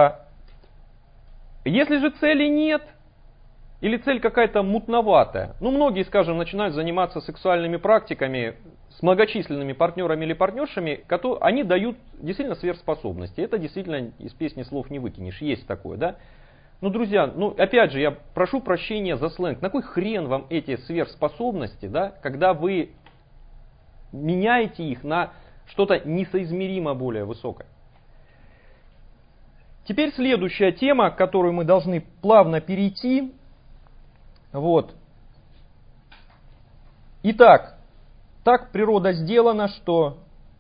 Если же цели нет, или цель какая-то мутноватая. Ну, многие, скажем, начинают заниматься сексуальными практиками с многочисленными партнерами или партнершами, которые, они дают действительно сверхспособности. Это действительно из песни слов не выкинешь. Есть такое, да? Ну, друзья, ну, опять же, я прошу прощения за сленг. На кой хрен вам эти сверхспособности, да, когда вы меняете их на что-то несоизмеримо более высокое? Теперь следующая тема, к которой мы должны плавно перейти. Вот. Итак, так природа сделана, что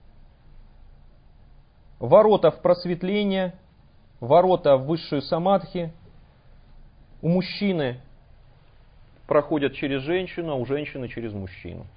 ворота в просветление, ворота в высшую самадхи у мужчины проходят через женщину, а у женщины через мужчину.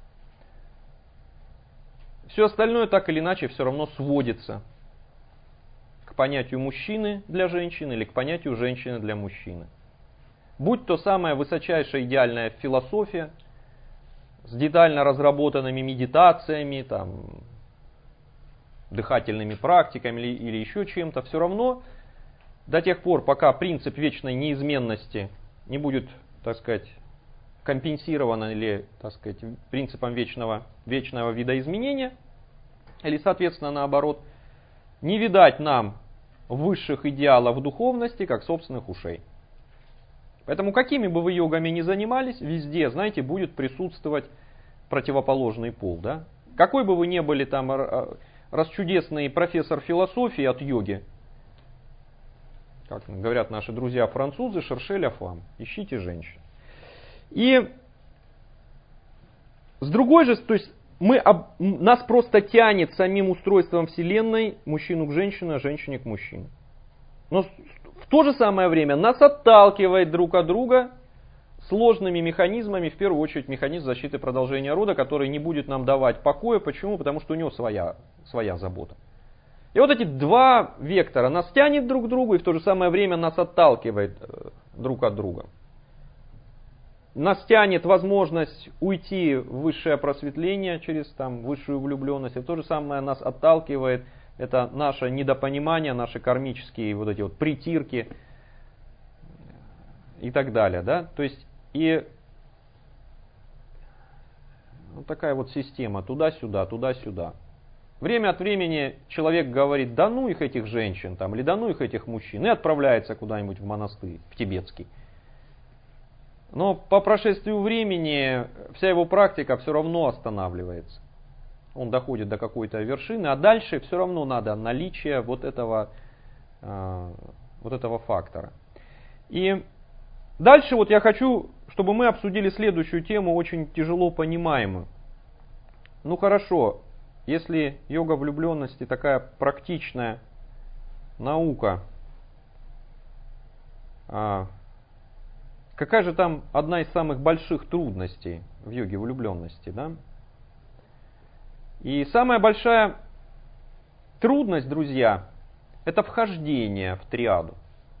Все остальное так или иначе все равно сводится к понятию мужчины для женщины или к понятию женщины для мужчины. Будь то самая высочайшая идеальная философия с детально разработанными медитациями, там, дыхательными практиками или, или еще чем-то, все равно до тех пор, пока принцип вечной неизменности не будет, так сказать, компенсирован или, так сказать, принципом вечного, вечного видоизменения, или, соответственно, наоборот, не видать нам высших идеалов духовности, как собственных ушей. Поэтому какими бы вы йогами ни занимались, везде, знаете, будет присутствовать противоположный пол. Да? Какой бы вы ни были там расчудесный профессор философии от йоги, как говорят наши друзья-французы, cherchez la femme, ищите женщин. И с другой же, то есть мы, нас просто тянет самим устройством Вселенной мужчину к женщине, а женщине к мужчине. Но в то же самое время нас отталкивает друг от друга сложными механизмами, в первую очередь механизм защиты продолжения рода, который не будет нам давать покоя. Почему? Потому что у него своя, своя забота. И вот эти два вектора нас тянет друг к другу и в то же самое время нас отталкивает друг от друга. Нас тянет возможность уйти в высшее просветление через там, высшую влюбленность, и в то же самое нас отталкивает это наше недопонимание, наши кармические вот эти вот притирки и так далее. Да? То есть и вот такая вот система туда-сюда, туда-сюда. Время от времени человек говорит, да ну их этих женщин, там, или да ну их этих мужчин, и отправляется куда-нибудь в монастырь, в тибетский. Но по прошествию времени вся его практика все равно останавливается. Он доходит до какой-то вершины, а дальше все равно надо наличие вот этого, вот этого фактора. И Дальше вот я хочу, чтобы мы обсудили следующую тему, очень тяжело понимаемую. Ну хорошо, если йога влюбленности такая практичная наука, а какая же там одна из самых больших трудностей в йоге влюбленности, да? И самая большая трудность, друзья, это вхождение в триаду.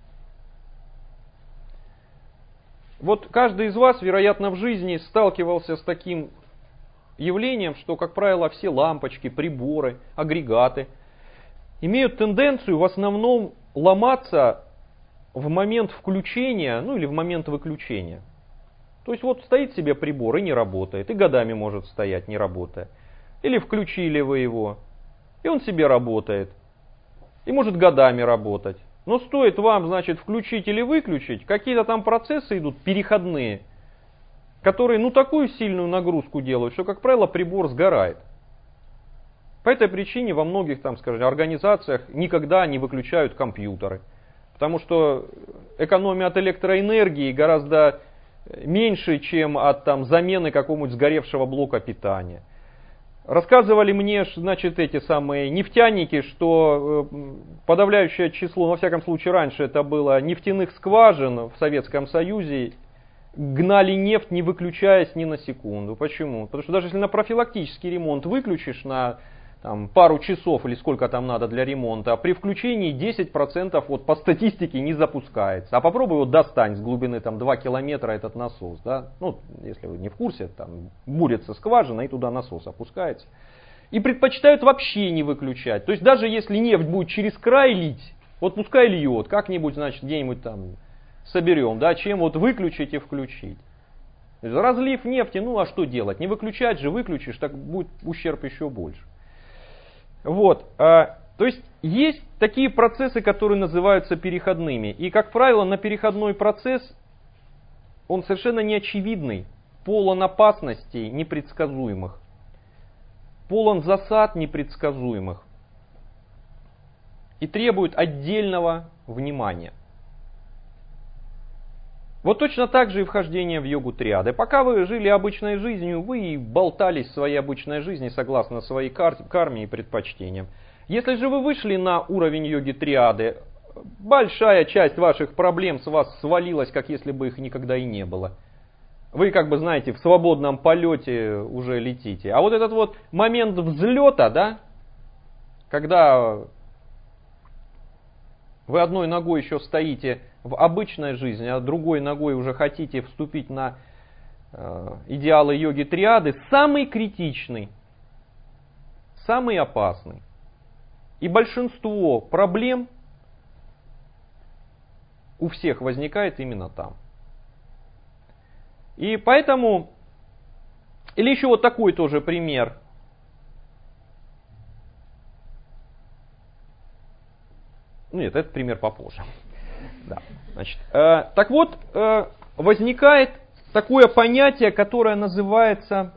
Вот каждый из вас, вероятно, в жизни сталкивался с таким явлением, что, как правило, все лампочки, приборы, агрегаты имеют тенденцию в основном ломаться в момент включения, ну или в момент выключения. То есть вот стоит себе прибор и не работает, и годами может стоять, не работая. Или включили вы его, и он себе работает, и может годами работать. Но стоит вам, значит, включить или выключить, какие-то там процессы идут переходные, которые, ну, такую сильную нагрузку делают, что, как правило, прибор сгорает. По этой причине во многих, там, скажем, организациях никогда не выключают компьютеры. Потому что экономия от электроэнергии гораздо меньше, чем от там, замены какого-нибудь сгоревшего блока питания. Рассказывали мне, значит, эти самые нефтяники, что подавляющее число, во всяком случае раньше это было, нефтяных скважин в Советском Союзе гнали нефть, не выключаясь ни на секунду. Почему? Потому что даже если на профилактический ремонт выключишь на там, пару часов или сколько там надо для ремонта, при включении десять процентов вот, по статистике не запускается. А попробуй его достань с глубины там, два километра этот насос. Да? Ну, если вы не в курсе, там бурится скважина и туда насос опускается. И предпочитают вообще не выключать. То есть даже если нефть будет через край лить, вот пускай льет, как-нибудь, значит, где-нибудь там соберем, да, чем вот выключить и включить. Разлив нефти, ну а что делать? Не выключать же, выключишь, так будет ущерб еще больше. Вот, а, то есть есть такие процессы, которые называются переходными. И, как правило, на переходной процесс, он совершенно неочевидный, полон опасностей непредсказуемых, полон засад непредсказуемых и требует отдельного внимания. Вот точно так же и вхождение в йогу триады. Пока вы жили обычной жизнью, вы болтались в своей обычной жизни согласно своей карме и предпочтениям. Если же вы вышли на уровень йоги триады, большая часть ваших проблем с вас свалилась, как если бы их никогда и не было. Вы, как бы, знаете, в свободном полете уже летите. А вот этот вот момент взлета, да, когда вы одной ногой еще стоите в обычной жизни, а другой ногой уже хотите вступить на э, идеалы йоги триады, самый критичный, самый опасный. И большинство проблем у всех возникает именно там. И поэтому, или еще вот такой тоже пример. Нет, этот пример попозже. Да. Значит, э, так вот, э, возникает такое понятие, которое называется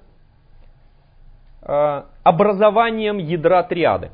э, образованием ядра триады.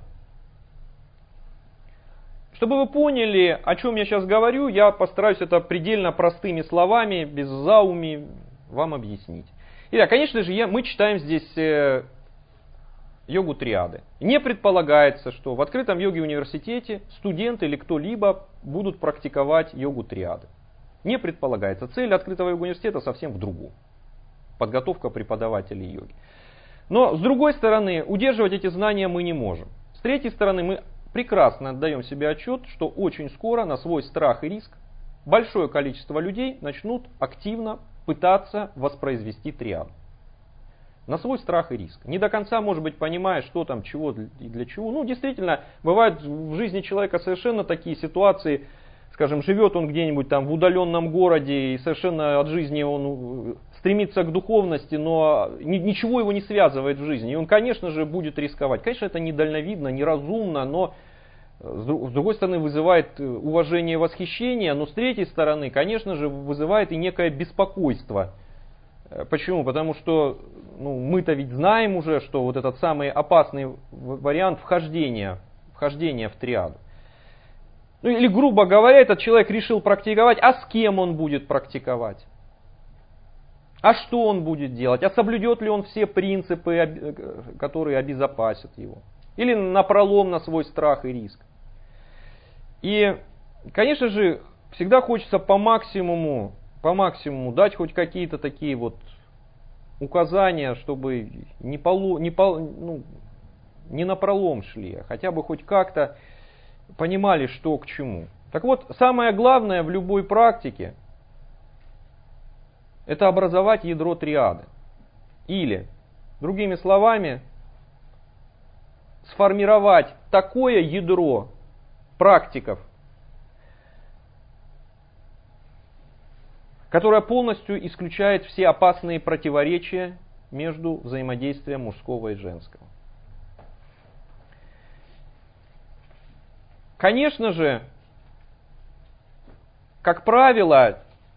Чтобы вы поняли, о чем я сейчас говорю, я постараюсь это предельно простыми словами, без зауми, вам объяснить. Итак, конечно же, я, мы читаем здесь э, йогу триады. Не предполагается, что в открытом йоге-университете студенты или кто-либо будут практиковать йогу триады. Не предполагается. Цель открытого йога-университета совсем в другом. Подготовка преподавателей йоги. Но, с другой стороны, удерживать эти знания мы не можем. С третьей стороны, мы прекрасно отдаем себе отчет, что очень скоро на свой страх и риск большое количество людей начнут активно пытаться воспроизвести триаду. На свой страх и риск. Не до конца, может быть, понимая, что там, чего и для чего. Ну, действительно, бывают в жизни человека совершенно такие ситуации, скажем, живет он где-нибудь там в удаленном городе, и совершенно от жизни он стремится к духовности, но ничего его не связывает в жизни. И он, конечно же, будет рисковать. Конечно, это недальновидно, неразумно, но с другой стороны вызывает уважение и восхищение, но с третьей стороны, конечно же, вызывает и некое беспокойство. Почему? Потому что ну, мы-то ведь знаем уже, что вот этот самый опасный вариант вхождения, вхождения в триаду. Ну или, грубо говоря, этот человек решил практиковать, а с кем он будет практиковать? А что он будет делать? А соблюдет ли он все принципы, которые обезопасят его? Или напролом на свой страх и риск? И, конечно же, всегда хочется по максимуму, по максимуму дать хоть какие-то такие вот указания, чтобы не, полу, не, пол, ну, не напролом шли, а хотя бы хоть как-то понимали, что к чему. Так вот, самое главное в любой практике – это образовать ядро триады. Или, другими словами, сформировать такое ядро практиков, которое полностью исключает все опасные противоречия между взаимодействием мужского и женского. Конечно же, как правило,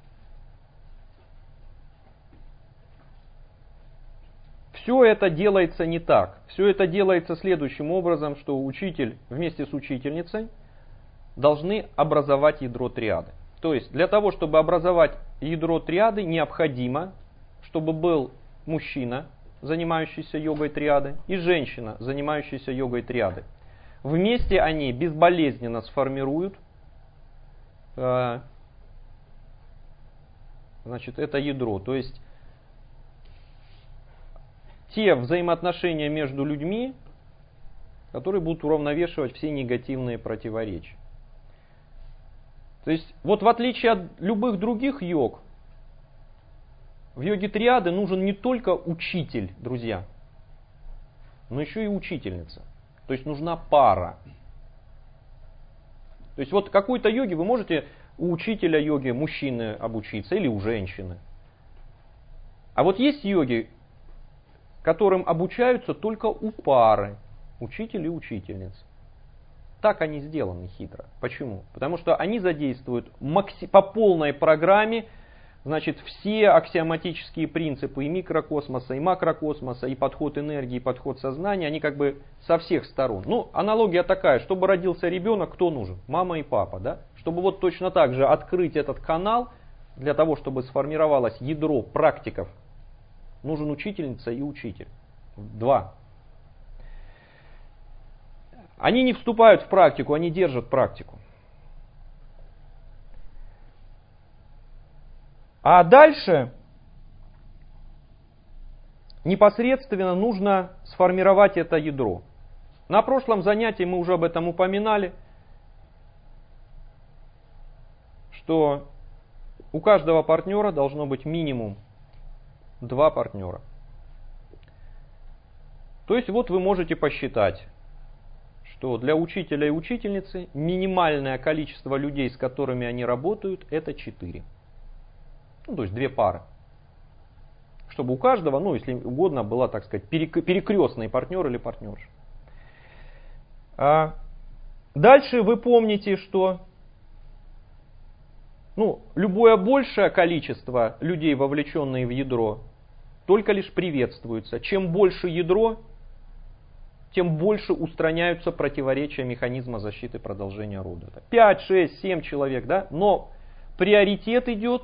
все это делается не так. Все это делается следующим образом, что учитель вместе с учительницей должны образовать ядро триады. То есть для того, чтобы образовать ядро триады, необходимо, чтобы был мужчина, занимающийся йогой триады, и женщина, занимающаяся йогой триады. Вместе они безболезненно сформируют э, значит, это ядро. То есть те взаимоотношения между людьми, которые будут уравновешивать все негативные противоречия. То есть, вот в отличие от любых других йог, в йоге триады нужен не только учитель, друзья, но еще и учительница. То есть нужна пара. То есть вот какой-то йоге вы можете у учителя йоги мужчины обучиться или у женщины. А вот есть йоги, которым обучаются только у пары, учитель и учительница. Так они сделаны хитро. Почему? Потому что они задействуют макси- по полной программе, значит, все аксиоматические принципы и микрокосмоса, и макрокосмоса, и подход энергии, и подход сознания, они как бы со всех сторон. Ну, аналогия такая, чтобы родился ребенок, кто нужен? Мама и папа, да? Чтобы вот точно так же открыть этот канал, для того, чтобы сформировалось ядро практиков, нужен учительница и учитель. Два. Они не вступают в практику, они держат практику. А дальше непосредственно нужно сформировать это ядро. На прошлом занятии мы уже об этом упоминали, что у каждого партнера должно быть минимум два партнера. То есть вот вы можете посчитать, что для учителя и учительницы минимальное количество людей, с которыми они работают, это четыре. Ну, то есть две пары. Чтобы у каждого, ну, если угодно, была, так сказать, перекрестный партнер или партнерша. А дальше вы помните, что ну, любое большее количество людей, вовлеченные в ядро, только лишь приветствуется. Чем больше ядро, тем больше устраняются противоречия механизма защиты продолжения рода. пять, шесть, семь человек, да? Но приоритет идет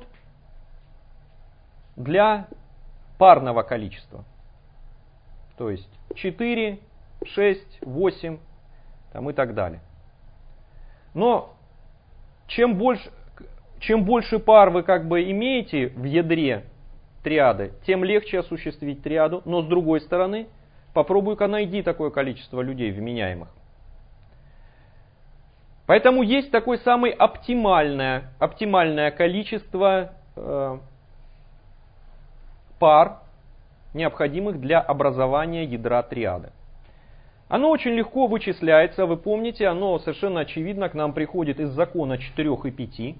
для парного количества. То есть четыре, шесть, восемь там, и так далее. Но чем больше, чем больше пар вы как бы имеете в ядре триады, тем легче осуществить триаду. Но с другой стороны, попробуй-ка найди такое количество людей вменяемых. Поэтому есть такое самое оптимальное, оптимальное количество э, пар, необходимых для образования ядра триады. Оно очень легко вычисляется, вы помните, оно совершенно очевидно к нам приходит из закона четырех и пяти.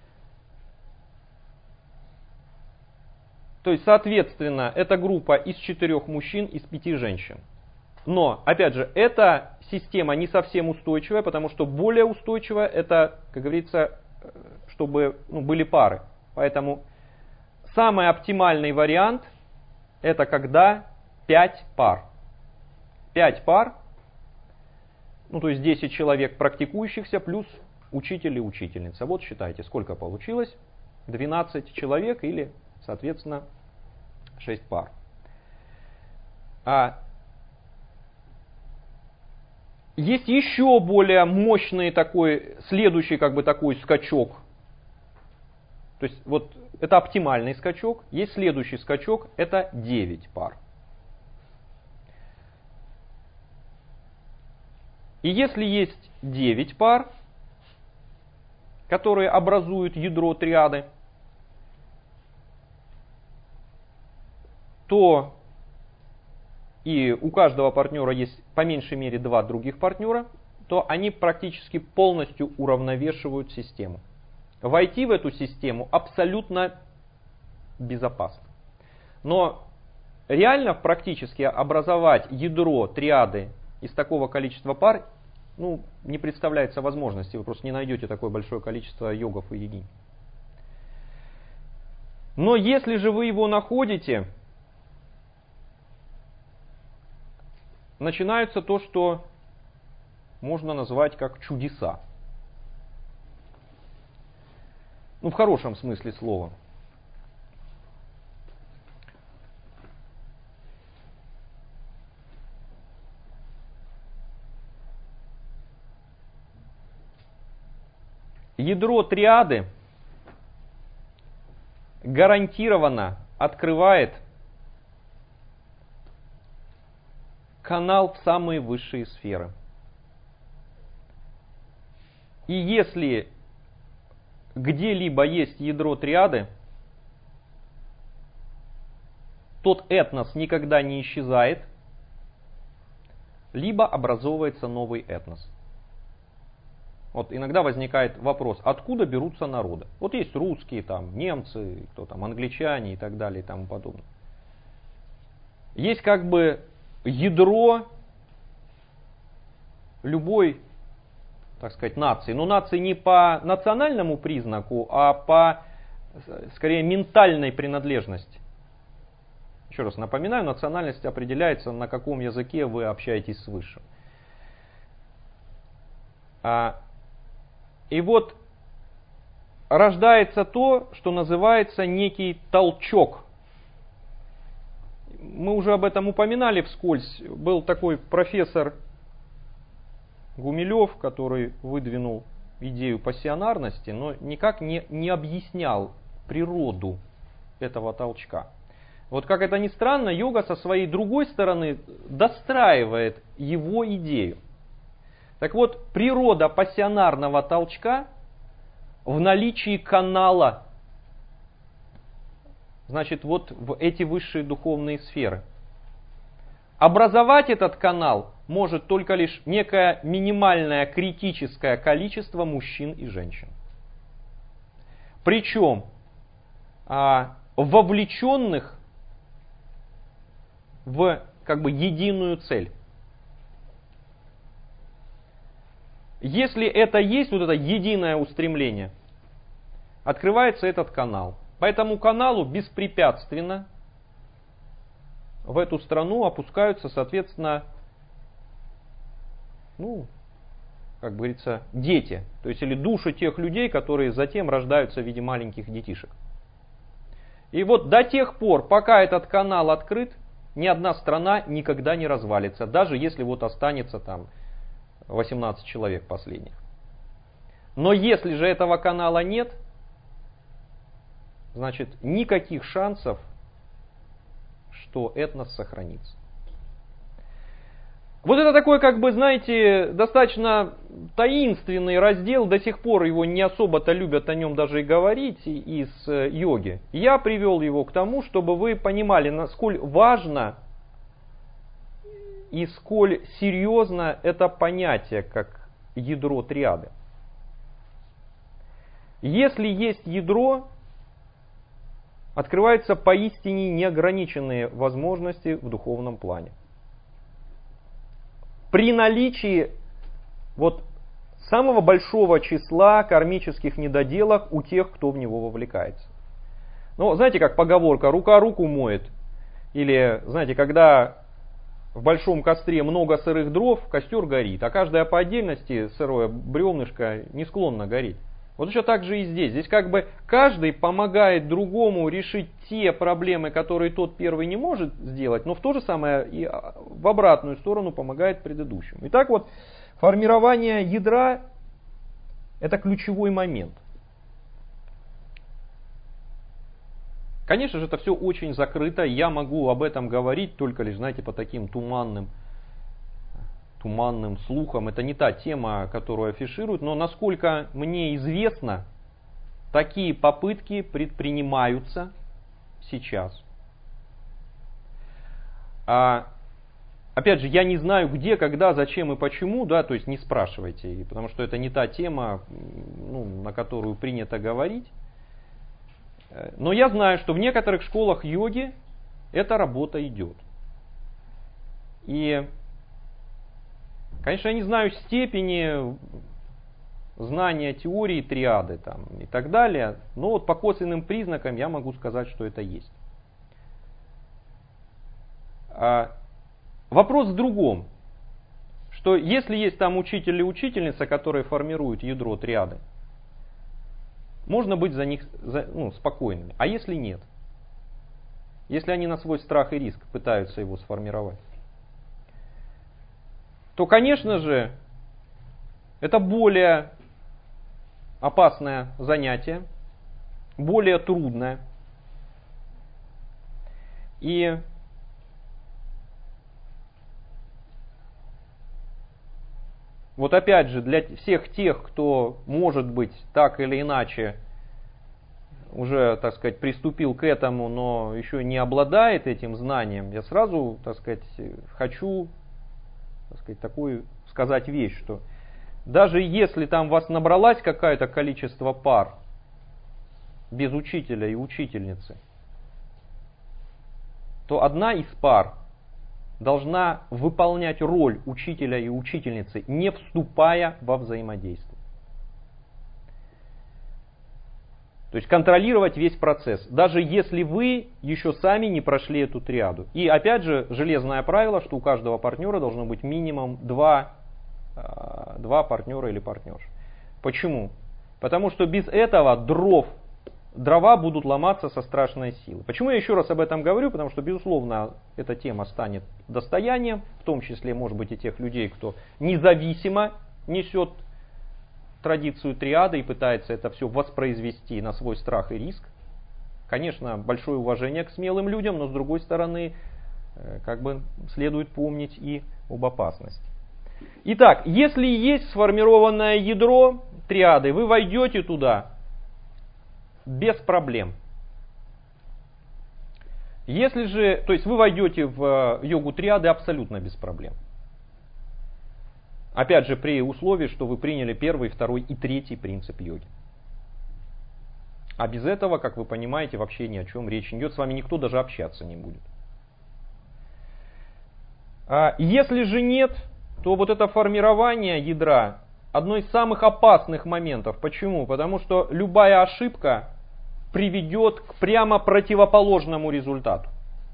То есть, соответственно, эта группа из четырех мужчин, из пяти женщин. Но, опять же, эта система не совсем устойчивая, потому что более устойчивая это, как говорится, чтобы ну, были пары. Поэтому самый оптимальный вариант это когда пять пар. пять пар, ну то есть десять человек практикующихся плюс учитель и учительница. Вот считайте, сколько получилось. двенадцать человек или, соответственно, шесть пар. А есть еще более мощный такой, следующий как бы такой скачок. То есть вот это оптимальный скачок. Есть следующий скачок, это девять пар. И если есть девять пар, которые образуют ядро триады, то и у каждого партнера есть по меньшей мере два других партнера, то они практически полностью уравновешивают систему. Войти в эту систему абсолютно безопасно. Но реально практически образовать ядро триады из такого количества пар, ну, не представляется возможности. Вы просто не найдете такое большое количество йогов и йогинь. Но если же вы его находите, начинается то, что можно назвать как чудеса. Ну, в хорошем смысле слова. Ядро триады гарантированно открывает канал в самые высшие сферы. И если где-либо есть ядро триады, тот этнос никогда не исчезает, либо образовывается новый этнос. Вот иногда возникает вопрос, откуда берутся народы? Вот есть русские, там, немцы, кто там, англичане и так далее и тому подобное. Есть как бы ядро любой, так сказать, нации. Но нации не по национальному признаку, а по, скорее, ментальной принадлежности. Еще раз напоминаю, национальность определяется, на каком языке вы общаетесь с высшим. И вот рождается то, что называется некий толчок. Мы уже об этом упоминали вскользь. Был такой профессор Гумилев, который выдвинул идею пассионарности, но никак не, не объяснял природу этого толчка. Вот как это ни странно, йога со своей другой стороны достраивает его идею. Так вот, природа пассионарного толчка в наличии канала, значит, вот в эти высшие духовные сферы. Образовать этот канал может только лишь некое минимальное критическое количество мужчин и женщин. Причем а, вовлеченных в как бы единую цель. Если это есть, вот это единое устремление, открывается этот канал. По этому каналу беспрепятственно в эту страну опускаются, соответственно, ну, как говорится, дети. То есть или души тех людей, которые затем рождаются в виде маленьких детишек. И вот до тех пор, пока этот канал открыт, ни одна страна никогда не развалится. Даже если вот останется там восемнадцать человек последних. Но если же этого канала нет, значит никаких шансов, что этнос сохранится. Вот это такой, как бы, знаете, достаточно таинственный раздел, до сих пор его не особо-то любят о нем даже и говорить из йоги. Я привел его к тому, чтобы вы понимали, насколько важно и сколь серьезно это понятие, как ядро триады. Если есть ядро, открываются поистине неограниченные возможности в духовном плане. При наличии вот самого большого числа кармических недоделок у тех, кто в него вовлекается. Ну, знаете, как поговорка, рука руку моет. Или, знаете, когда в большом костре много сырых дров, костер горит, а каждая по отдельности сырое бревнышко не склонно гореть. Вот еще так же и здесь. Здесь как бы каждый помогает другому решить те проблемы, которые тот первый не может сделать, но в то же самое и в обратную сторону помогает предыдущему. Итак, вот формирование ядра – это ключевой момент. Конечно же, это все очень закрыто, я могу об этом говорить только лишь, знаете, по таким туманным, туманным слухам. Это не та тема, которую афишируют, но насколько мне известно, такие попытки предпринимаются сейчас. А, опять же, я не знаю где, когда, зачем и почему, да, то есть не спрашивайте, потому что это не та тема, ну, на которую принято говорить. Но я знаю, что в некоторых школах йоги эта работа идет. И, конечно, я не знаю степени знания теории триады там, и так далее, но вот по косвенным признакам я могу сказать, что это есть. А вопрос в другом, что если есть там учитель или учительница, которые формируют ядро триады, можно быть за них за, ну, спокойными. А если нет? Если они на свой страх и риск пытаются его сформировать, то, конечно же, это более опасное занятие, более трудное. И вот опять же, для всех тех, кто, может быть, так или иначе уже, так сказать, приступил к этому, но еще не обладает этим знанием, я сразу, так сказать, хочу, так сказать, такую сказать вещь, что даже если там вас набралось какое-то количество пар без учителя и учительницы, то одна из пар должна выполнять роль учителя и учительницы, не вступая во взаимодействие. То есть контролировать весь процесс, даже если вы еще сами не прошли эту триаду. И опять же, железное правило, что у каждого партнера должно быть минимум два, два партнера или партнерши. Почему? Потому что без этого дров, дрова будут ломаться со страшной силой. Почему я еще раз об этом говорю? Потому что, безусловно, эта тема станет достоянием, в том числе, может быть, и тех людей, кто независимо несет традицию триады и пытается это все воспроизвести на свой страх и риск. Конечно, большое уважение к смелым людям, но с другой стороны, как бы следует помнить и об опасности. Итак, если есть сформированное ядро триады, вы войдете туда без проблем. Если же, то есть вы войдете в йогу триады абсолютно без проблем. Опять же, при условии, что вы приняли первый, второй и третий принцип йоги. А без этого, как вы понимаете, вообще ни о чем речь не идет. С вами никто даже общаться не будет. Если же нет, то вот это формирование ядра одно из самых опасных моментов. Почему? Потому что любая ошибка приведет к прямо противоположному результату.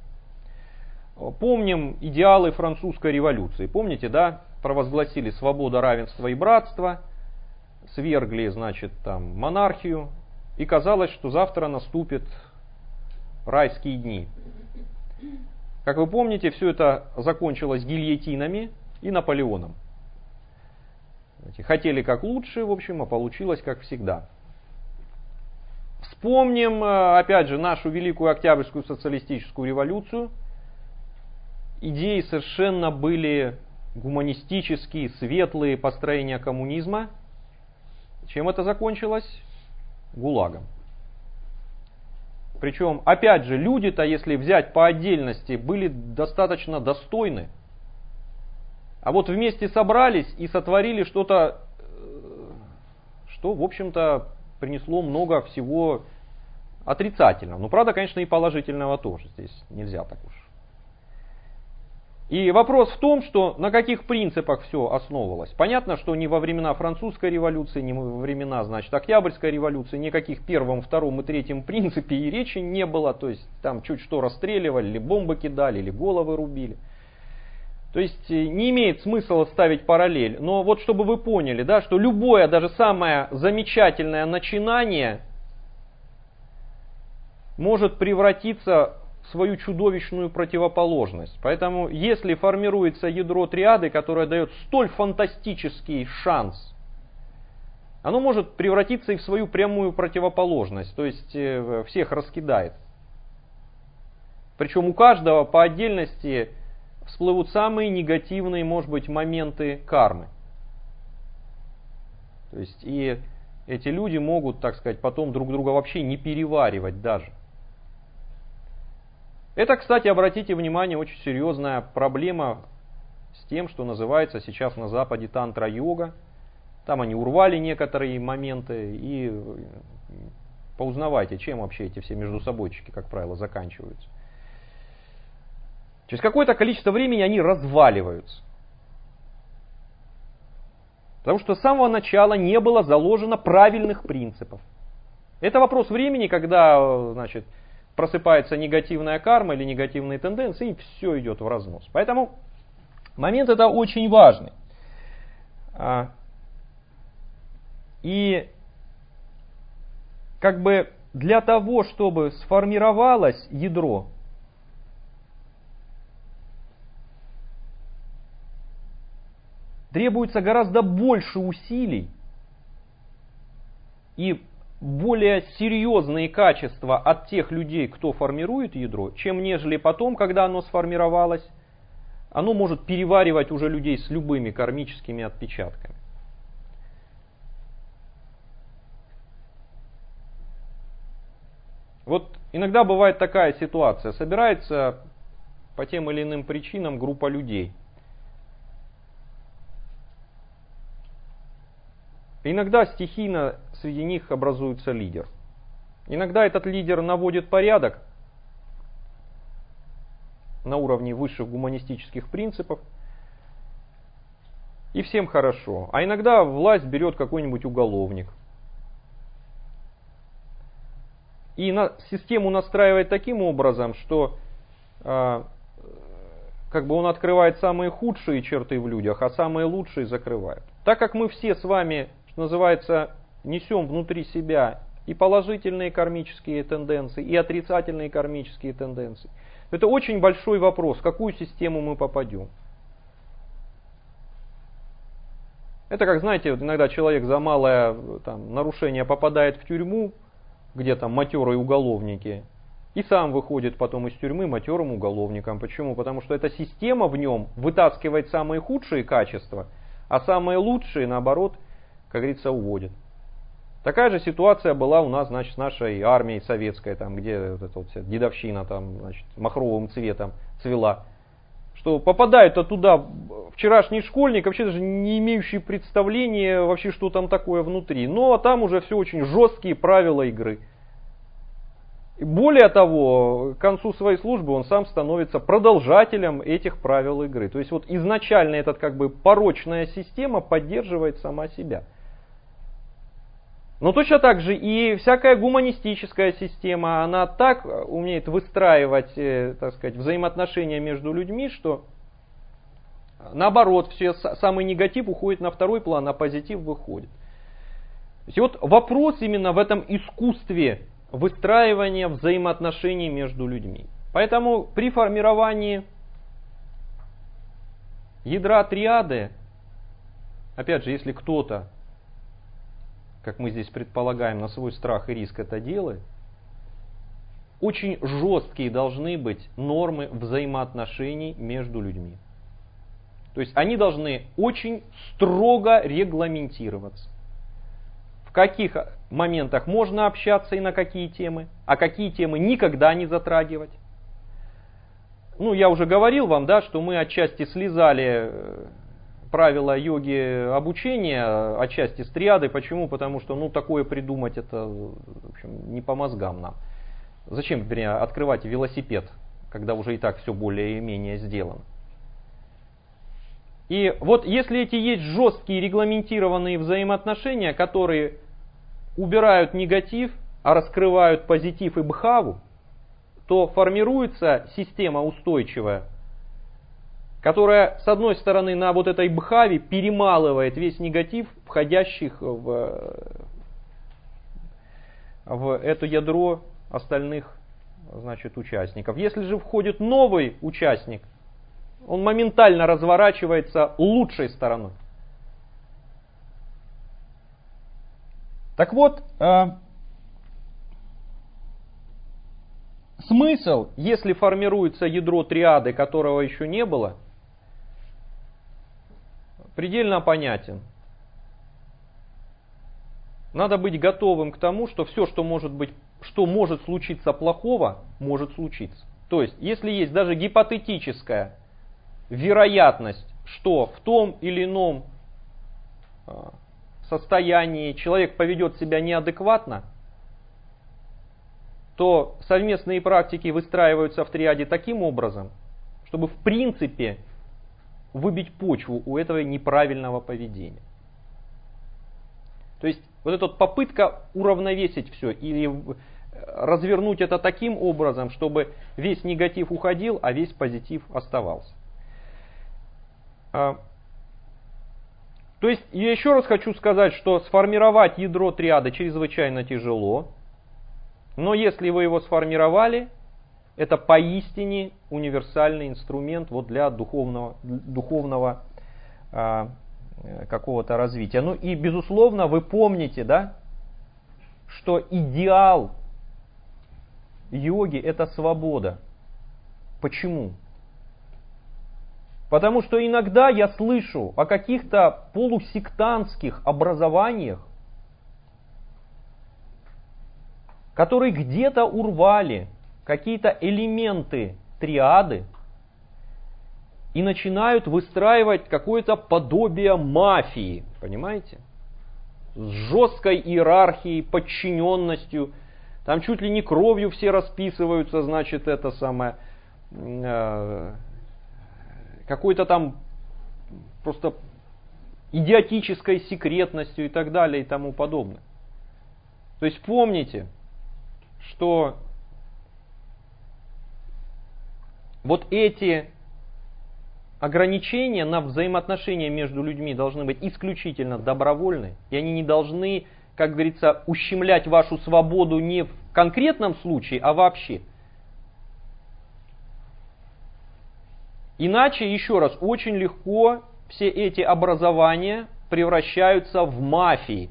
Помним идеалы французской революции. Помните, да? Провозгласили свобода, равенство и братство, свергли, значит, там, монархию, и казалось, что завтра наступят райские дни. Как вы помните, все это закончилось гильотинами и Наполеоном. Хотели как лучше, в общем, а получилось как всегда. Вспомним, опять же, нашу великую Октябрьскую социалистическую революцию. Идеи совершенно были гуманистические, светлые построения коммунизма. Чем это закончилось? ГУЛАГом. Причем, опять же, люди-то, если взять по отдельности, были достаточно достойны. А вот вместе собрались и сотворили что-то, что, в общем-то, принесло много всего отрицательного. Ну, правда, конечно, и положительного тоже. Здесь нельзя так уж. И вопрос в том, что на каких принципах все основывалось. Понятно, что ни во времена французской революции, ни во времена, значит, Октябрьской революции никаких первом, втором и третьем принципе и речи не было. То есть там чуть что расстреливали, или бомбы кидали, или головы рубили. То есть не имеет смысла ставить параллель. Но вот чтобы вы поняли, да, что любое, даже самое замечательное начинание может превратиться в свою чудовищную противоположность. Поэтому если формируется ядро триады, которое дает столь фантастический шанс, оно может превратиться и в свою прямую противоположность. То есть всех раскидает. Причем у каждого по отдельности всплывут самые негативные, может быть, моменты кармы. То есть и эти люди могут, так сказать, потом друг друга вообще не переваривать даже. Это, кстати, обратите внимание, очень серьезная проблема с тем, что называется сейчас на Западе тантра-йога. Там они урвали некоторые моменты и поузнавайте, чем вообще эти все междусобойчики, как правило, заканчиваются. Через какое-то количество времени они разваливаются. Потому что с самого начала не было заложено правильных принципов. Это вопрос времени, когда, значит, просыпается негативная карма или негативные тенденции, и все идет в разнос. Поэтому момент это очень важный. И как бы для того, чтобы сформировалось ядро, требуется гораздо больше усилий и более серьезные качества от тех людей, кто формирует ядро, чем нежели потом, когда оно сформировалось, оно может переваривать уже людей с любыми кармическими отпечатками. Вот иногда бывает такая ситуация. Собирается по тем или иным причинам группа людей. Иногда стихийно среди них образуется лидер. Иногда этот лидер наводит порядок на уровне высших гуманистических принципов, и всем хорошо. А иногда власть берет какой-нибудь уголовник. И на, систему настраивает таким образом, что э, как бы он открывает самые худшие черты в людях, а самые лучшие закрывает. Так как мы все с вами, что называется, несем внутри себя и положительные кармические тенденции, и отрицательные кармические тенденции, это очень большой вопрос, в какую систему мы попадем. Это как, знаете, вот иногда человек за малое там, нарушение попадает в тюрьму, где там матерые уголовники, и сам выходит потом из тюрьмы матерым уголовником. Почему? Потому что эта система в нем вытаскивает самые худшие качества, а самые лучшие, наоборот, как говорится, уводит. Такая же ситуация была у нас, значит, с нашей армией советской, там, где вот эта вот вся дедовщина там, значит, махровым цветом цвела. Что попадают туда вчерашний школьник, вообще даже не имеющий представления вообще, что там такое внутри. Но там уже все очень жесткие правила игры. И более того, к концу своей службы он сам становится продолжателем этих правил игры. То есть вот изначально эта как бы порочная система поддерживает сама себя. Но точно так же и всякая гуманистическая система, она так умеет выстраивать, так сказать, взаимоотношения между людьми, что наоборот, все, самый негатив уходит на второй план, а позитив выходит. То есть вот вопрос именно в этом искусстве выстраивания взаимоотношений между людьми. Поэтому при формировании ядра триады, опять же, если кто-то, как мы здесь предполагаем, на свой страх и риск это делает, очень жесткие должны быть нормы взаимоотношений между людьми. То есть они должны очень строго регламентироваться. В каких моментах можно общаться и на какие темы, а какие темы никогда не затрагивать. Ну, я уже говорил вам, да, что мы отчасти слезали правила йоги обучения, отчасти с триады. Почему? Потому что ну, такое придумать, это в общем, не по мозгам нам. Зачем, вернее, открывать велосипед, когда уже и так все более-менее сделано. И вот если эти есть жесткие регламентированные взаимоотношения, которые убирают негатив, а раскрывают позитив и бхаву, то формируется система устойчивая, которая, с одной стороны, на вот этой бхаве перемалывает весь негатив входящих в, в это ядро остальных, значит, участников. Если же входит новый участник, он моментально разворачивается лучшей стороной. Так вот, э, смысл, если формируется ядро триады, которого еще не было, предельно понятен. Надо быть готовым к тому, что все, что может быть, что может случиться плохого, может случиться. То есть, если есть даже гипотетическая вероятность, что в том или ином состоянии человек поведет себя неадекватно, то совместные практики выстраиваются в триаде таким образом, чтобы в принципе выбить почву у этого неправильного поведения. То есть вот эта попытка уравновесить все или развернуть это таким образом, чтобы весь негатив уходил, а весь позитив оставался. То есть я еще раз хочу сказать, что сформировать ядро триады чрезвычайно тяжело, но если вы его сформировали, это поистине универсальный инструмент вот для духовного, духовного э, какого-то развития. Ну и безусловно вы помните, да, что идеал йоги — это свобода. Почему? Потому что иногда я слышу о каких-то полусектантских образованиях, которые где-то урвали какие-то элементы триады и начинают выстраивать какое-то подобие мафии, понимаете? С жесткой иерархией, подчиненностью. Там чуть ли не кровью все расписываются, значит, это самое... Э, какой-то там просто идиотической секретностью и так далее и тому подобное. То есть помните, что вот эти ограничения на взаимоотношения между людьми должны быть исключительно добровольны, и они не должны, как говорится, ущемлять вашу свободу не в конкретном случае, а вообще. Иначе, еще раз, очень легко все эти образования превращаются в мафии.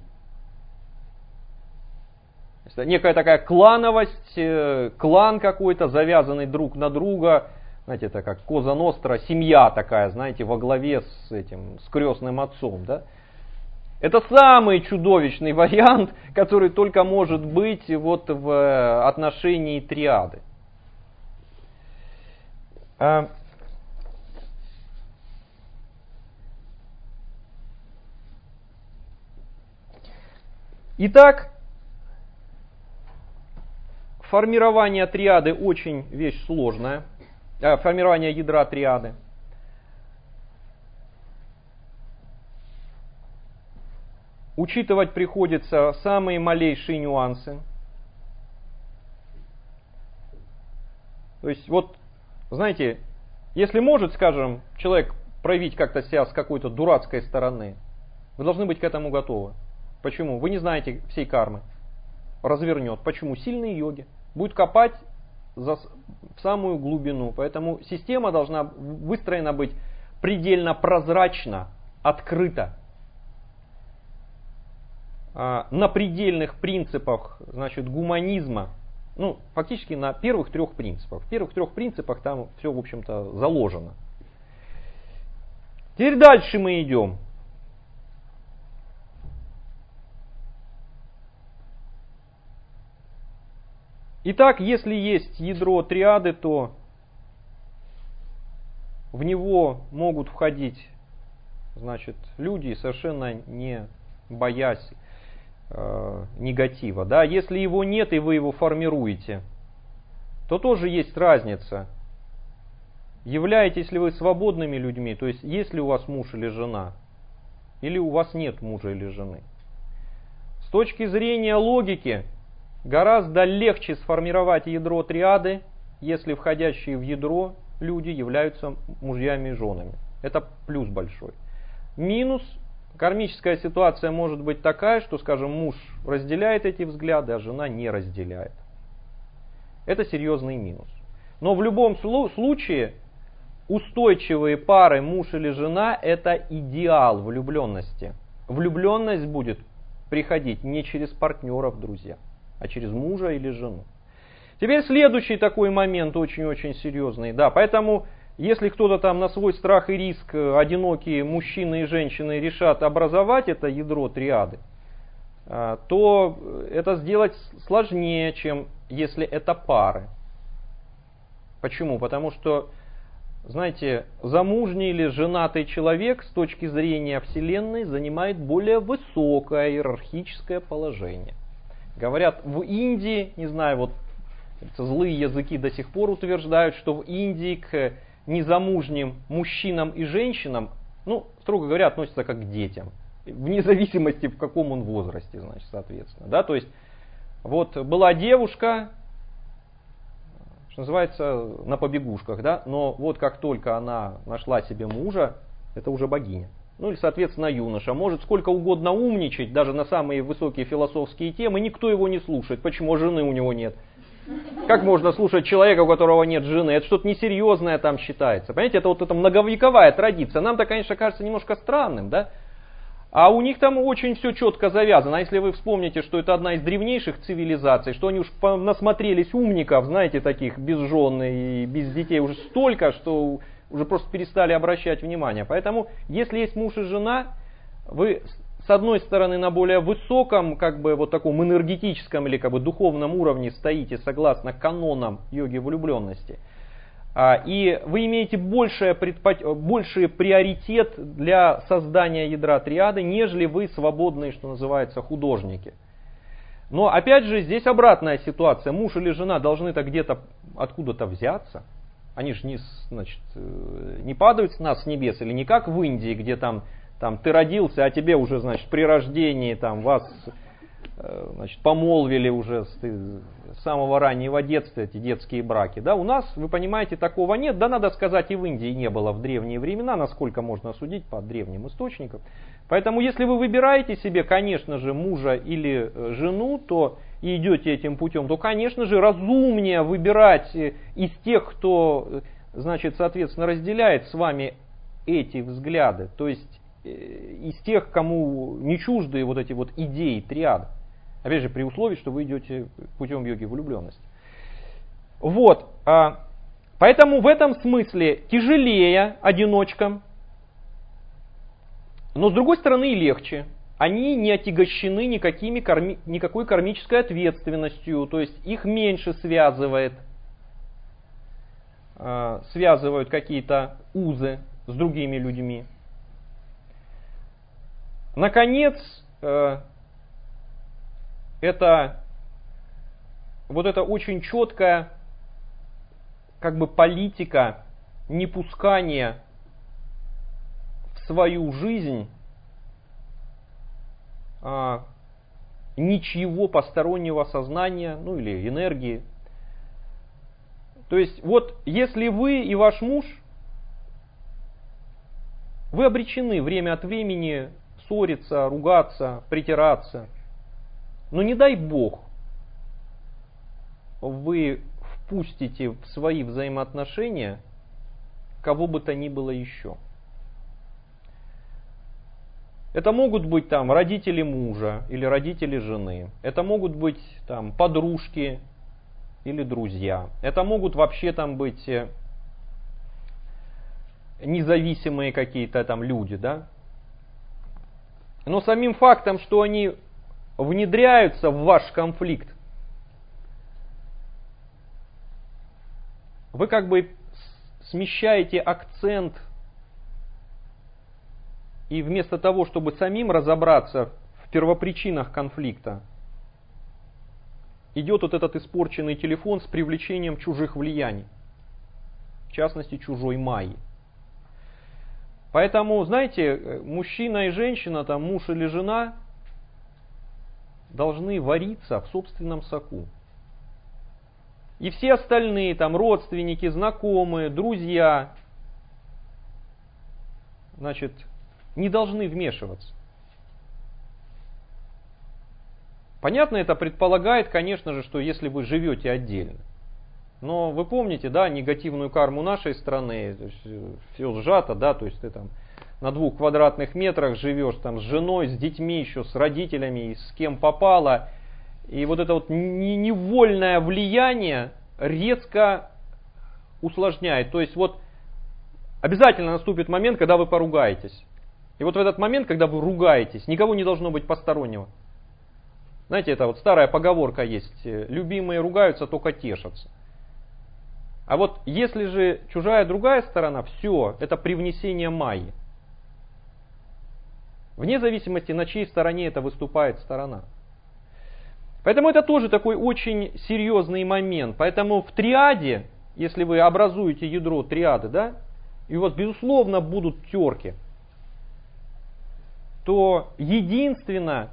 Это некая такая клановость, клан какой-то, завязанный друг на друга. Знаете, это как Коза Ностра, семья такая, знаете, во главе с этим, с крестным отцом. Да? Это самый чудовищный вариант, который только может быть вот в отношении триады. Итак, формирование триады очень вещь сложная. Э, формирование ядра триады. Учитывать приходится самые малейшие нюансы. То есть, вот, знаете, если может, скажем, человек проявить как-то себя с какой-то дурацкой стороны, вы должны быть к этому готовы. Почему? Вы не знаете всей кармы. Развернет. Почему? Сильные йоги. Будет копать за, в самую глубину. Поэтому система должна выстроена быть предельно прозрачно, открыто. А, на предельных принципах, значит, гуманизма. Ну, фактически на первых трех принципах. В первых трех принципах там все, в общем-то, заложено. Теперь дальше мы идем. Итак, если есть ядро триады, то в него могут входить, значит, люди, совершенно не боясь э, негатива. Да? Если его нет и вы его формируете, то тоже есть разница. Являетесь ли вы свободными людьми, то есть есть ли у вас муж или жена, или у вас нет мужа или жены. С точки зрения логики, гораздо легче сформировать ядро триады, если входящие в ядро люди являются мужьями и женами. Это плюс большой. Минус. Кармическая ситуация может быть такая, что, скажем, муж разделяет эти взгляды, а жена не разделяет. Это серьезный минус. Но в любом случае устойчивые пары муж или жена – это идеал влюбленности. Влюбленность будет приходить не через партнеров, друзья, а через мужа или жену. Теперь следующий такой момент очень-очень серьезный. Да, поэтому, если кто-то там на свой страх и риск, одинокие мужчины и женщины решат образовать это ядро триады, то это сделать сложнее, чем если это пары. Почему? Потому что, знаете, замужний или женатый человек с точки зрения Вселенной занимает более высокое иерархическое положение. Говорят, в Индии, не знаю, вот злые языки до сих пор утверждают, что в Индии к незамужним мужчинам и женщинам, ну, строго говоря, относятся как к детям. Вне зависимости, в каком он возрасте, значит, соответственно. Да? То есть, вот была девушка, что называется, на побегушках, да, но вот как только она нашла себе мужа, это уже богиня. Ну или, соответственно, юноша. Может сколько угодно умничать, даже на самые высокие философские темы, никто его не слушает. Почему? Жены у него нет. Как можно слушать человека, у которого нет жены? Это что-то несерьезное там считается. Понимаете, это вот эта многовековая традиция. Нам-то, конечно, кажется немножко странным, да? А у них там очень все четко завязано. А если вы вспомните, что это одна из древнейших цивилизаций, что они уж насмотрелись умников, знаете, таких без жен и без детей уже столько, что уже просто перестали обращать внимание. Поэтому, если есть муж и жена, вы с одной стороны на более высоком, как бы вот таком энергетическом или как бы духовном уровне стоите согласно канонам йоги влюбленности. И вы имеете больший предпо... больший приоритет для создания ядра триады, нежели вы свободные, что называется, художники. Но опять же, здесь обратная ситуация. Муж или жена должны-то где-то откуда-то взяться. Они же не, значит, не падают с нас с небес, или не как в Индии, где там, там ты родился, а тебе уже, значит, при рождении там, вас, значит, помолвили уже с, с самого раннего детства, эти детские браки. Да, у нас, вы понимаете, такого нет. Да, надо сказать, и в Индии не было в древние времена, насколько можно судить по древним источникам. Поэтому, если вы выбираете себе, конечно же, мужа или жену, то и идете этим путем, то, конечно же, разумнее выбирать из тех, кто, значит, соответственно, разделяет с вами эти взгляды. То есть, из тех, кому не чужды вот эти вот идеи триады. Опять же, при условии, что вы идете путем йоги влюбленности. Вот. Поэтому в этом смысле тяжелее одиночкам, но с другой стороны и легче. Они не отягощены никакими карми, никакой кармической ответственностью, то есть их меньше связывает, связывают какие-то узы с другими людьми. Наконец, это вот эта очень четкая как бы политика непускания в свою жизнь а, ничего постороннего сознания, ну или энергии. То есть вот если вы и ваш муж, вы обречены время от времени ссориться, ругаться, притираться. Но не дай Бог, вы впустите в свои взаимоотношения кого бы то ни было еще. Это могут быть там родители мужа или родители жены. Это могут быть там подружки или друзья. Это могут вообще там быть независимые какие-то там люди, да. Но самим фактом, что они внедряются в ваш конфликт, вы как бы смещаете акцент, и вместо того, чтобы самим разобраться в первопричинах конфликта, идет вот этот испорченный телефон с привлечением чужих влияний, в частности чужой майи. Поэтому, знаете, мужчина и женщина, там, муж или жена, должны вариться в собственном соку. И все остальные, там, родственники, знакомые, друзья, значит, не должны вмешиваться. Понятно, это предполагает, конечно же, что если вы живете отдельно. Но вы помните, да, негативную карму нашей страны, то есть все сжато, да, то есть ты там на двух квадратных метрах живешь там с женой, с детьми еще, с родителями, и с кем попало. И вот это вот невольное влияние резко усложняет. То есть вот обязательно наступит момент, когда вы поругаетесь. И вот в этот момент, когда вы ругаетесь, никого не должно быть постороннего. Знаете, это вот старая поговорка есть: любимые ругаются, только тешатся. А вот если же чужая другая сторона, все, это привнесение майи. Вне зависимости, на чьей стороне это выступает сторона. Поэтому это тоже такой очень серьезный момент. Поэтому в триаде, если вы образуете ядро триады, да, и у вас безусловно будут терки, то единственно,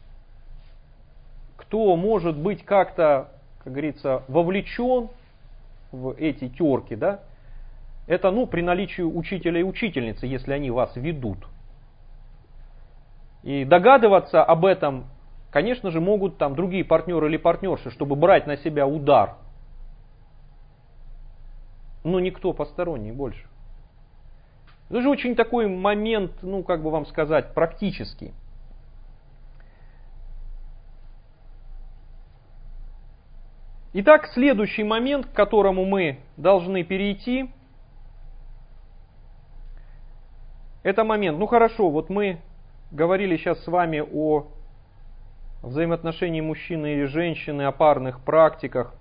кто может быть как-то, как говорится, вовлечен в эти терки, да, это, ну, при наличии учителя и учительницы, если они вас ведут. И догадываться об этом, конечно же, могут там другие партнеры или партнерши, чтобы брать на себя удар. Но никто посторонний больше. Это же очень такой момент, ну, как бы вам сказать, практический. Итак, следующий момент, к которому мы должны перейти, это момент, ну хорошо, вот мы говорили сейчас с вами о взаимоотношении мужчины и женщины, о парных практиках.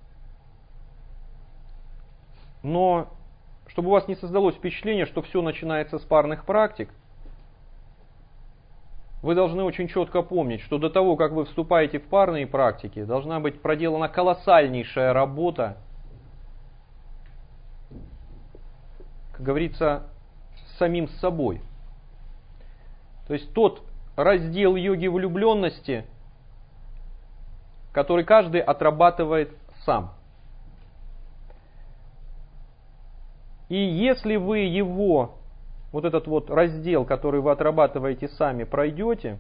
Но чтобы у вас не создалось впечатление, что все начинается с парных практик, вы должны очень четко помнить, что до того, как вы вступаете в парные практики, должна быть проделана колоссальнейшая работа, как говорится, с самим собой. То есть тот раздел йоги влюбленности, который каждый отрабатывает сам. И если вы его, вот этот вот раздел, который вы отрабатываете сами, пройдете,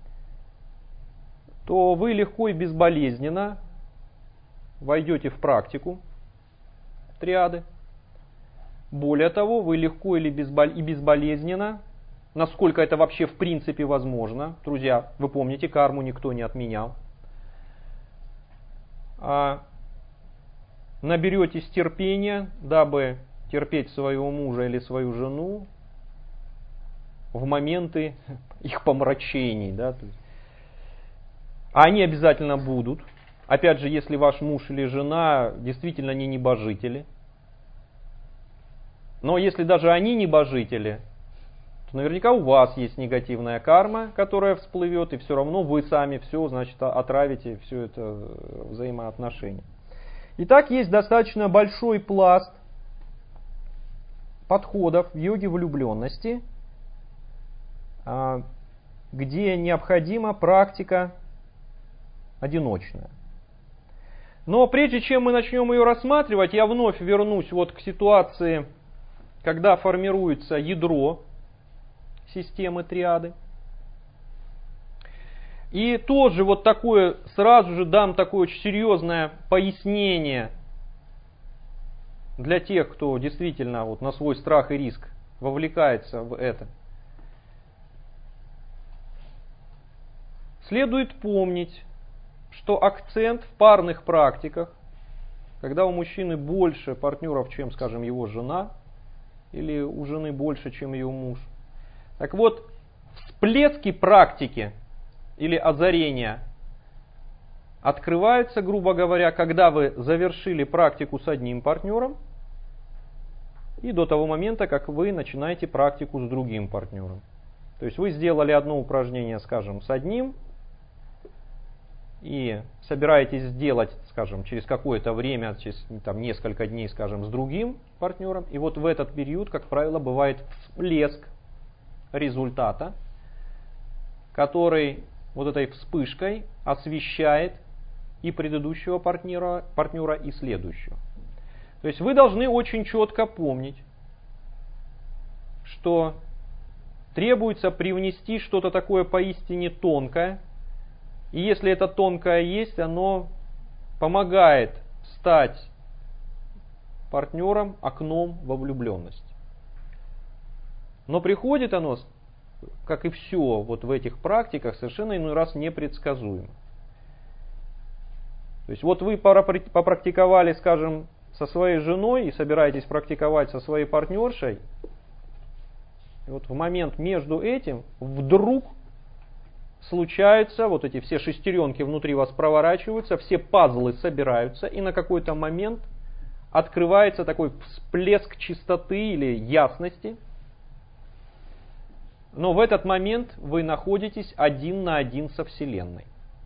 то вы легко и безболезненно войдете в практику триады. Более того, вы легко и безболезненно, насколько это вообще в принципе возможно, друзья, вы помните, карму никто не отменял, наберетесь терпения, дабы терпеть своего мужа или свою жену в моменты их помрачений. Да? А они обязательно будут. Опять же, если ваш муж или жена действительно не небожители. Но если даже они небожители, то наверняка у вас есть негативная карма, которая всплывет, и все равно вы сами все, значит, отравите все это взаимоотношение. Итак, есть достаточно большой пласт подходов в йоге влюбленности, где необходима практика одиночная. Но прежде чем мы начнем ее рассматривать, я вновь вернусь вот к ситуации, когда формируется ядро системы триады. И тоже вот такое, сразу же дам такое очень серьезное пояснение для тех, кто действительно вот на свой страх и риск вовлекается в это. Следует помнить, что акцент в парных практиках, когда у мужчины больше партнеров, чем, скажем, его жена, или у жены больше, чем ее муж. Так вот, всплески практики или озарения открываются, грубо говоря, когда вы завершили практику с одним партнером и до того момента, как вы начинаете практику с другим партнером. То есть вы сделали одно упражнение, скажем, с одним, и собираетесь сделать, скажем, через какое-то время, через там, несколько дней, скажем, с другим партнером. И вот в этот период, как правило, бывает всплеск результата, который вот этой вспышкой освещает и предыдущего партнера, партнера и следующего. То есть вы должны очень четко помнить, что требуется привнести что-то такое поистине тонкое. И если это тонкое есть, оно помогает стать партнером, окном во влюбленность. Но приходит оно, как и все вот в этих практиках, совершенно иной раз непредсказуемо. То есть вот вы попрактиковали, скажем, со своей женой и собираетесь практиковать со своей партнершей. И вот в момент между этим вдруг случаются, вот эти все шестеренки внутри вас проворачиваются, все пазлы собираются, и на какой-то момент открывается такой всплеск чистоты или ясности. Но в этот момент вы находитесь один на один со Вселенной.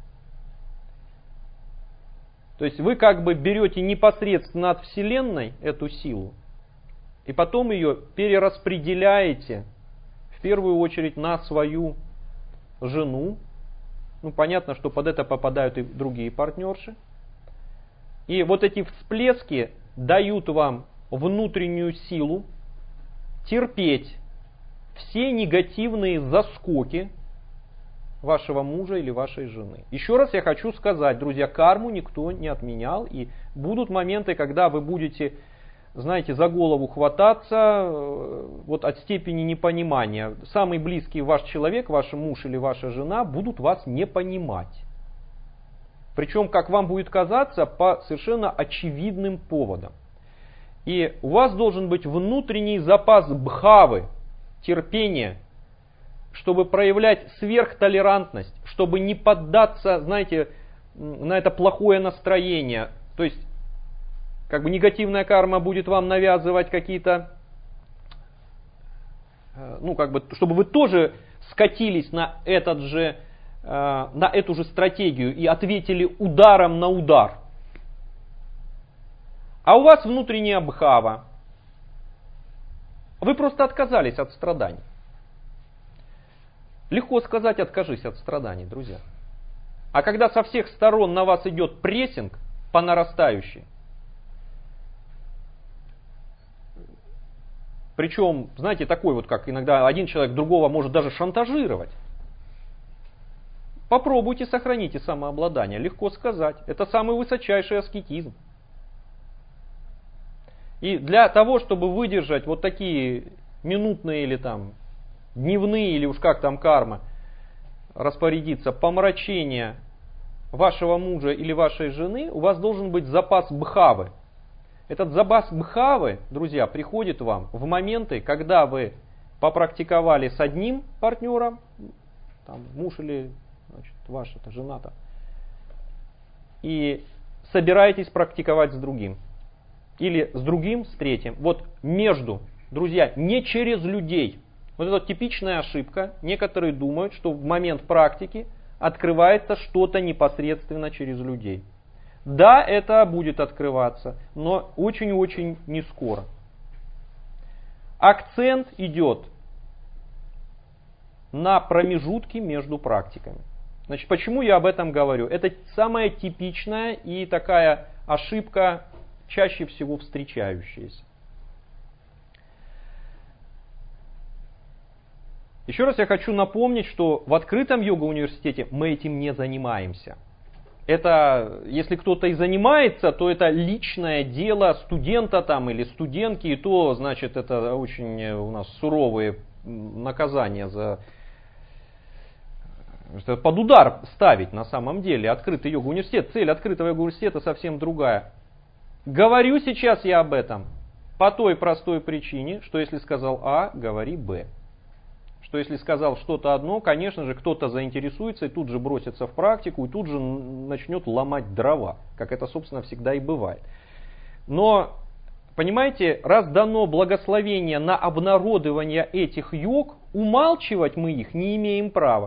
То есть вы как бы берете непосредственно от Вселенной эту силу, и потом ее перераспределяете в первую очередь на свою жену. Ну, понятно, что под это попадают и другие партнерши. И вот эти всплески дают вам внутреннюю силу терпеть все негативные заскоки вашего мужа или вашей жены. Еще раз я хочу сказать, друзья, карму никто не отменял. И будут моменты, когда вы будете, знаете, за голову хвататься вот от степени непонимания. Самый близкий ваш человек, ваш муж или ваша жена, будут вас не понимать. Причем, как вам будет казаться, по совершенно очевидным поводам. И у вас должен быть внутренний запас бхавы, терпения, чтобы проявлять сверхтолерантность, чтобы не поддаться, знаете, на это плохое настроение. То есть, как бы негативная карма будет вам навязывать какие-то, ну, как бы, чтобы вы тоже скатились на этот же, на эту же стратегию и ответили ударом на удар. А у вас внутренняя бхава. Вы просто отказались от страданий. Легко сказать, откажись от страданий, друзья. А когда со всех сторон на вас идет прессинг по нарастающей, причем, знаете, такой вот, как иногда один человек другого может даже шантажировать. Попробуйте, сохраните самообладание. Легко сказать. Это самый высочайший аскетизм. И для того, чтобы выдержать вот такие минутные или там дневные, или уж как там карма распорядиться, помрачения вашего мужа или вашей жены, у вас должен быть запас бхавы. Этот запас бхавы, друзья, приходит вам в моменты, когда вы попрактиковали с одним партнером, там, муж или значит, ваша это жена-то, и собираетесь практиковать с другим. Или с другим, с третьим. Вот между, друзья, не через людей. Вот это типичная ошибка. Некоторые думают, что в момент практики открывается что-то непосредственно через людей. Да, это будет открываться, но очень-очень не скоро. Акцент идет на промежутки между практиками. Значит, почему я об этом говорю? Это самая типичная и такая ошибка, чаще всего встречающиеся. Еще раз я хочу напомнить, что в открытом йога-университете мы этим не занимаемся. Это, если кто-то и занимается, то это личное дело студента там или студентки, и то, значит, это очень у нас суровые наказания за... Под удар ставить на самом деле открытый йога-университет. Цель открытого йога-университета совсем другая. Говорю сейчас я об этом по той простой причине, что если сказал А, говори Б. Что если сказал что-то одно, конечно же, кто-то заинтересуется и тут же бросится в практику, и тут же начнет ломать дрова, как это, собственно, всегда и бывает. Но, понимаете, раз дано благословение на обнародование этих йог, умалчивать мы их не имеем права.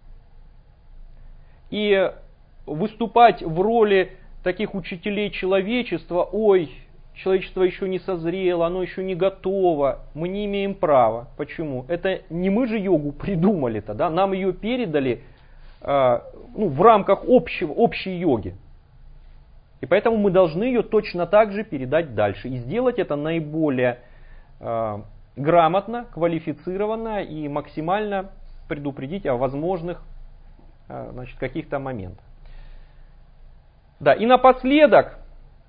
И выступать в роли таких учителей человечества, ой, человечество еще не созрело, оно еще не готово, мы не имеем права. Почему? Это не мы же йогу придумали-то, да? Нам ее передали э, ну, в рамках общего, общей йоги. И поэтому мы должны ее точно так же передать дальше. И сделать это наиболее э, грамотно, квалифицированно и максимально предупредить о возможных э, значит, каких-то моментах. Да, и напоследок,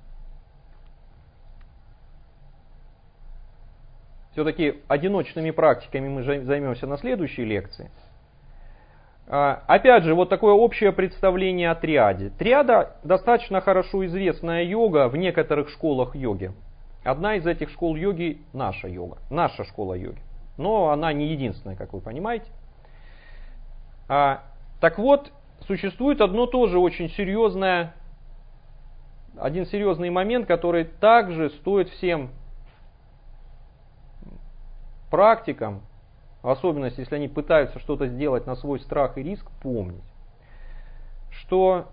все-таки одиночными практиками мы займемся на следующей лекции. Опять же, вот такое общее представление о триаде. Триада достаточно хорошо известная йога в некоторых школах йоги. Одна из этих школ йоги наша йога, наша школа йоги. Но она не единственная, как вы понимаете. А, так вот, существует одно тоже очень серьезное, один серьезный момент, который также стоит всем практикам, в особенности, если они пытаются что-то сделать на свой страх и риск, помнить, что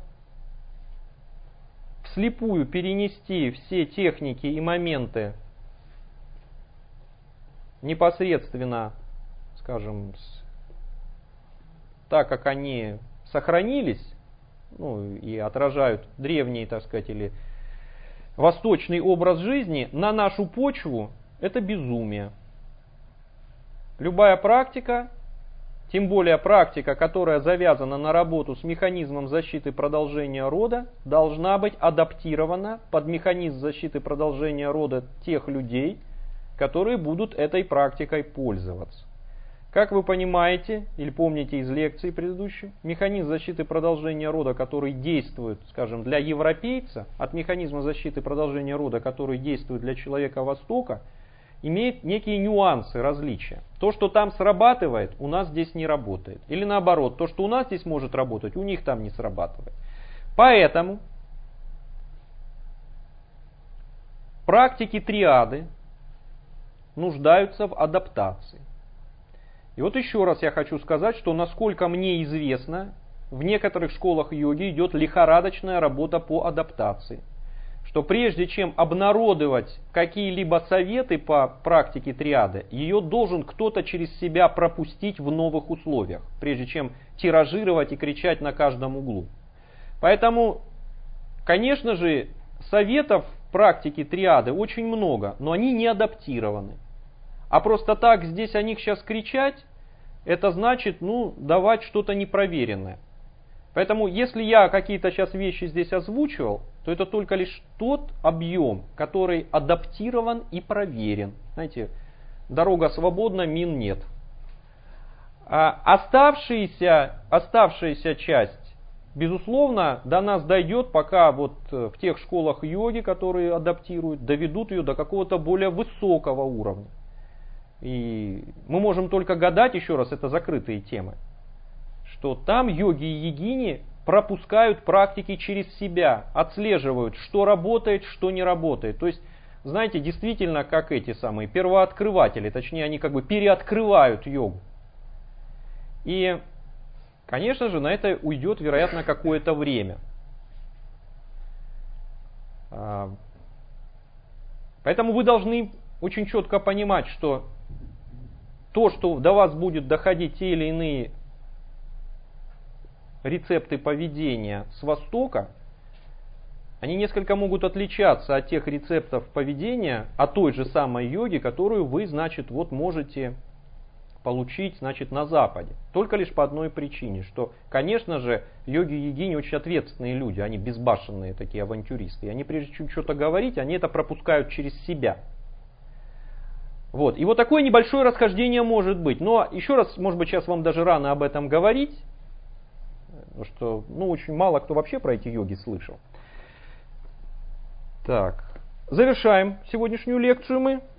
вслепую перенести все техники и моменты непосредственно, скажем, так как они сохранились, ну, и отражают древний, так сказать, или восточный образ жизни, на нашу почву, это безумие. Любая практика, тем более практика, которая завязана на работу с механизмом защиты продолжения рода, должна быть адаптирована под механизм защиты продолжения рода тех людей, которые будут этой практикой пользоваться. Как вы понимаете, или помните из лекции предыдущей, механизм защиты продолжения рода, который действует, скажем, для европейца, от механизма защиты продолжения рода, который действует для человека Востока, имеет некие нюансы, различия. То, что там срабатывает, у нас здесь не работает. Или наоборот, то, что у нас здесь может работать, у них там не срабатывает. Поэтому практики триады нуждаются в адаптации. И вот еще раз я хочу сказать, что насколько мне известно, в некоторых школах йоги идет лихорадочная работа по адаптации. Что прежде чем обнародовать какие-либо советы по практике триады, ее должен кто-то через себя пропустить в новых условиях, прежде чем тиражировать и кричать на каждом углу. Поэтому, конечно же, советов практики триады очень много, но они не адаптированы. А просто так здесь о них сейчас кричать, это значит, ну, давать что-то непроверенное. Поэтому, если я какие-то сейчас вещи здесь озвучивал, то это только лишь тот объем, который адаптирован и проверен. Знаете, дорога свободна, мин нет. А оставшаяся, оставшаяся часть, безусловно, до нас дойдет, пока вот в тех школах йоги, которые адаптируют, доведут ее до какого-то более высокого уровня. И мы можем только гадать, еще раз, это закрытые темы, что там йоги и йогини пропускают практики через себя, отслеживают, что работает, что не работает. То есть, знаете, действительно, как эти самые первооткрыватели, точнее, они как бы переоткрывают йогу. И, конечно же, на это уйдет, вероятно, какое-то время. Поэтому вы должны очень четко понимать, что то, что до вас будет доходить те или иные рецепты поведения с Востока, они несколько могут отличаться от тех рецептов поведения, от той же самой йоги, которую вы, значит, вот можете получить, значит, на Западе. Только лишь по одной причине, что, конечно же, йоги и йогини очень ответственные люди, они безбашенные такие авантюристы. И они, прежде чем что-то говорить, они это пропускают через себя. Вот. И вот такое небольшое расхождение может быть. Но еще раз, может быть, сейчас вам даже рано об этом говорить, потому что, ну, очень мало кто вообще про эти йоги слышал. Так, завершаем сегодняшнюю лекцию мы.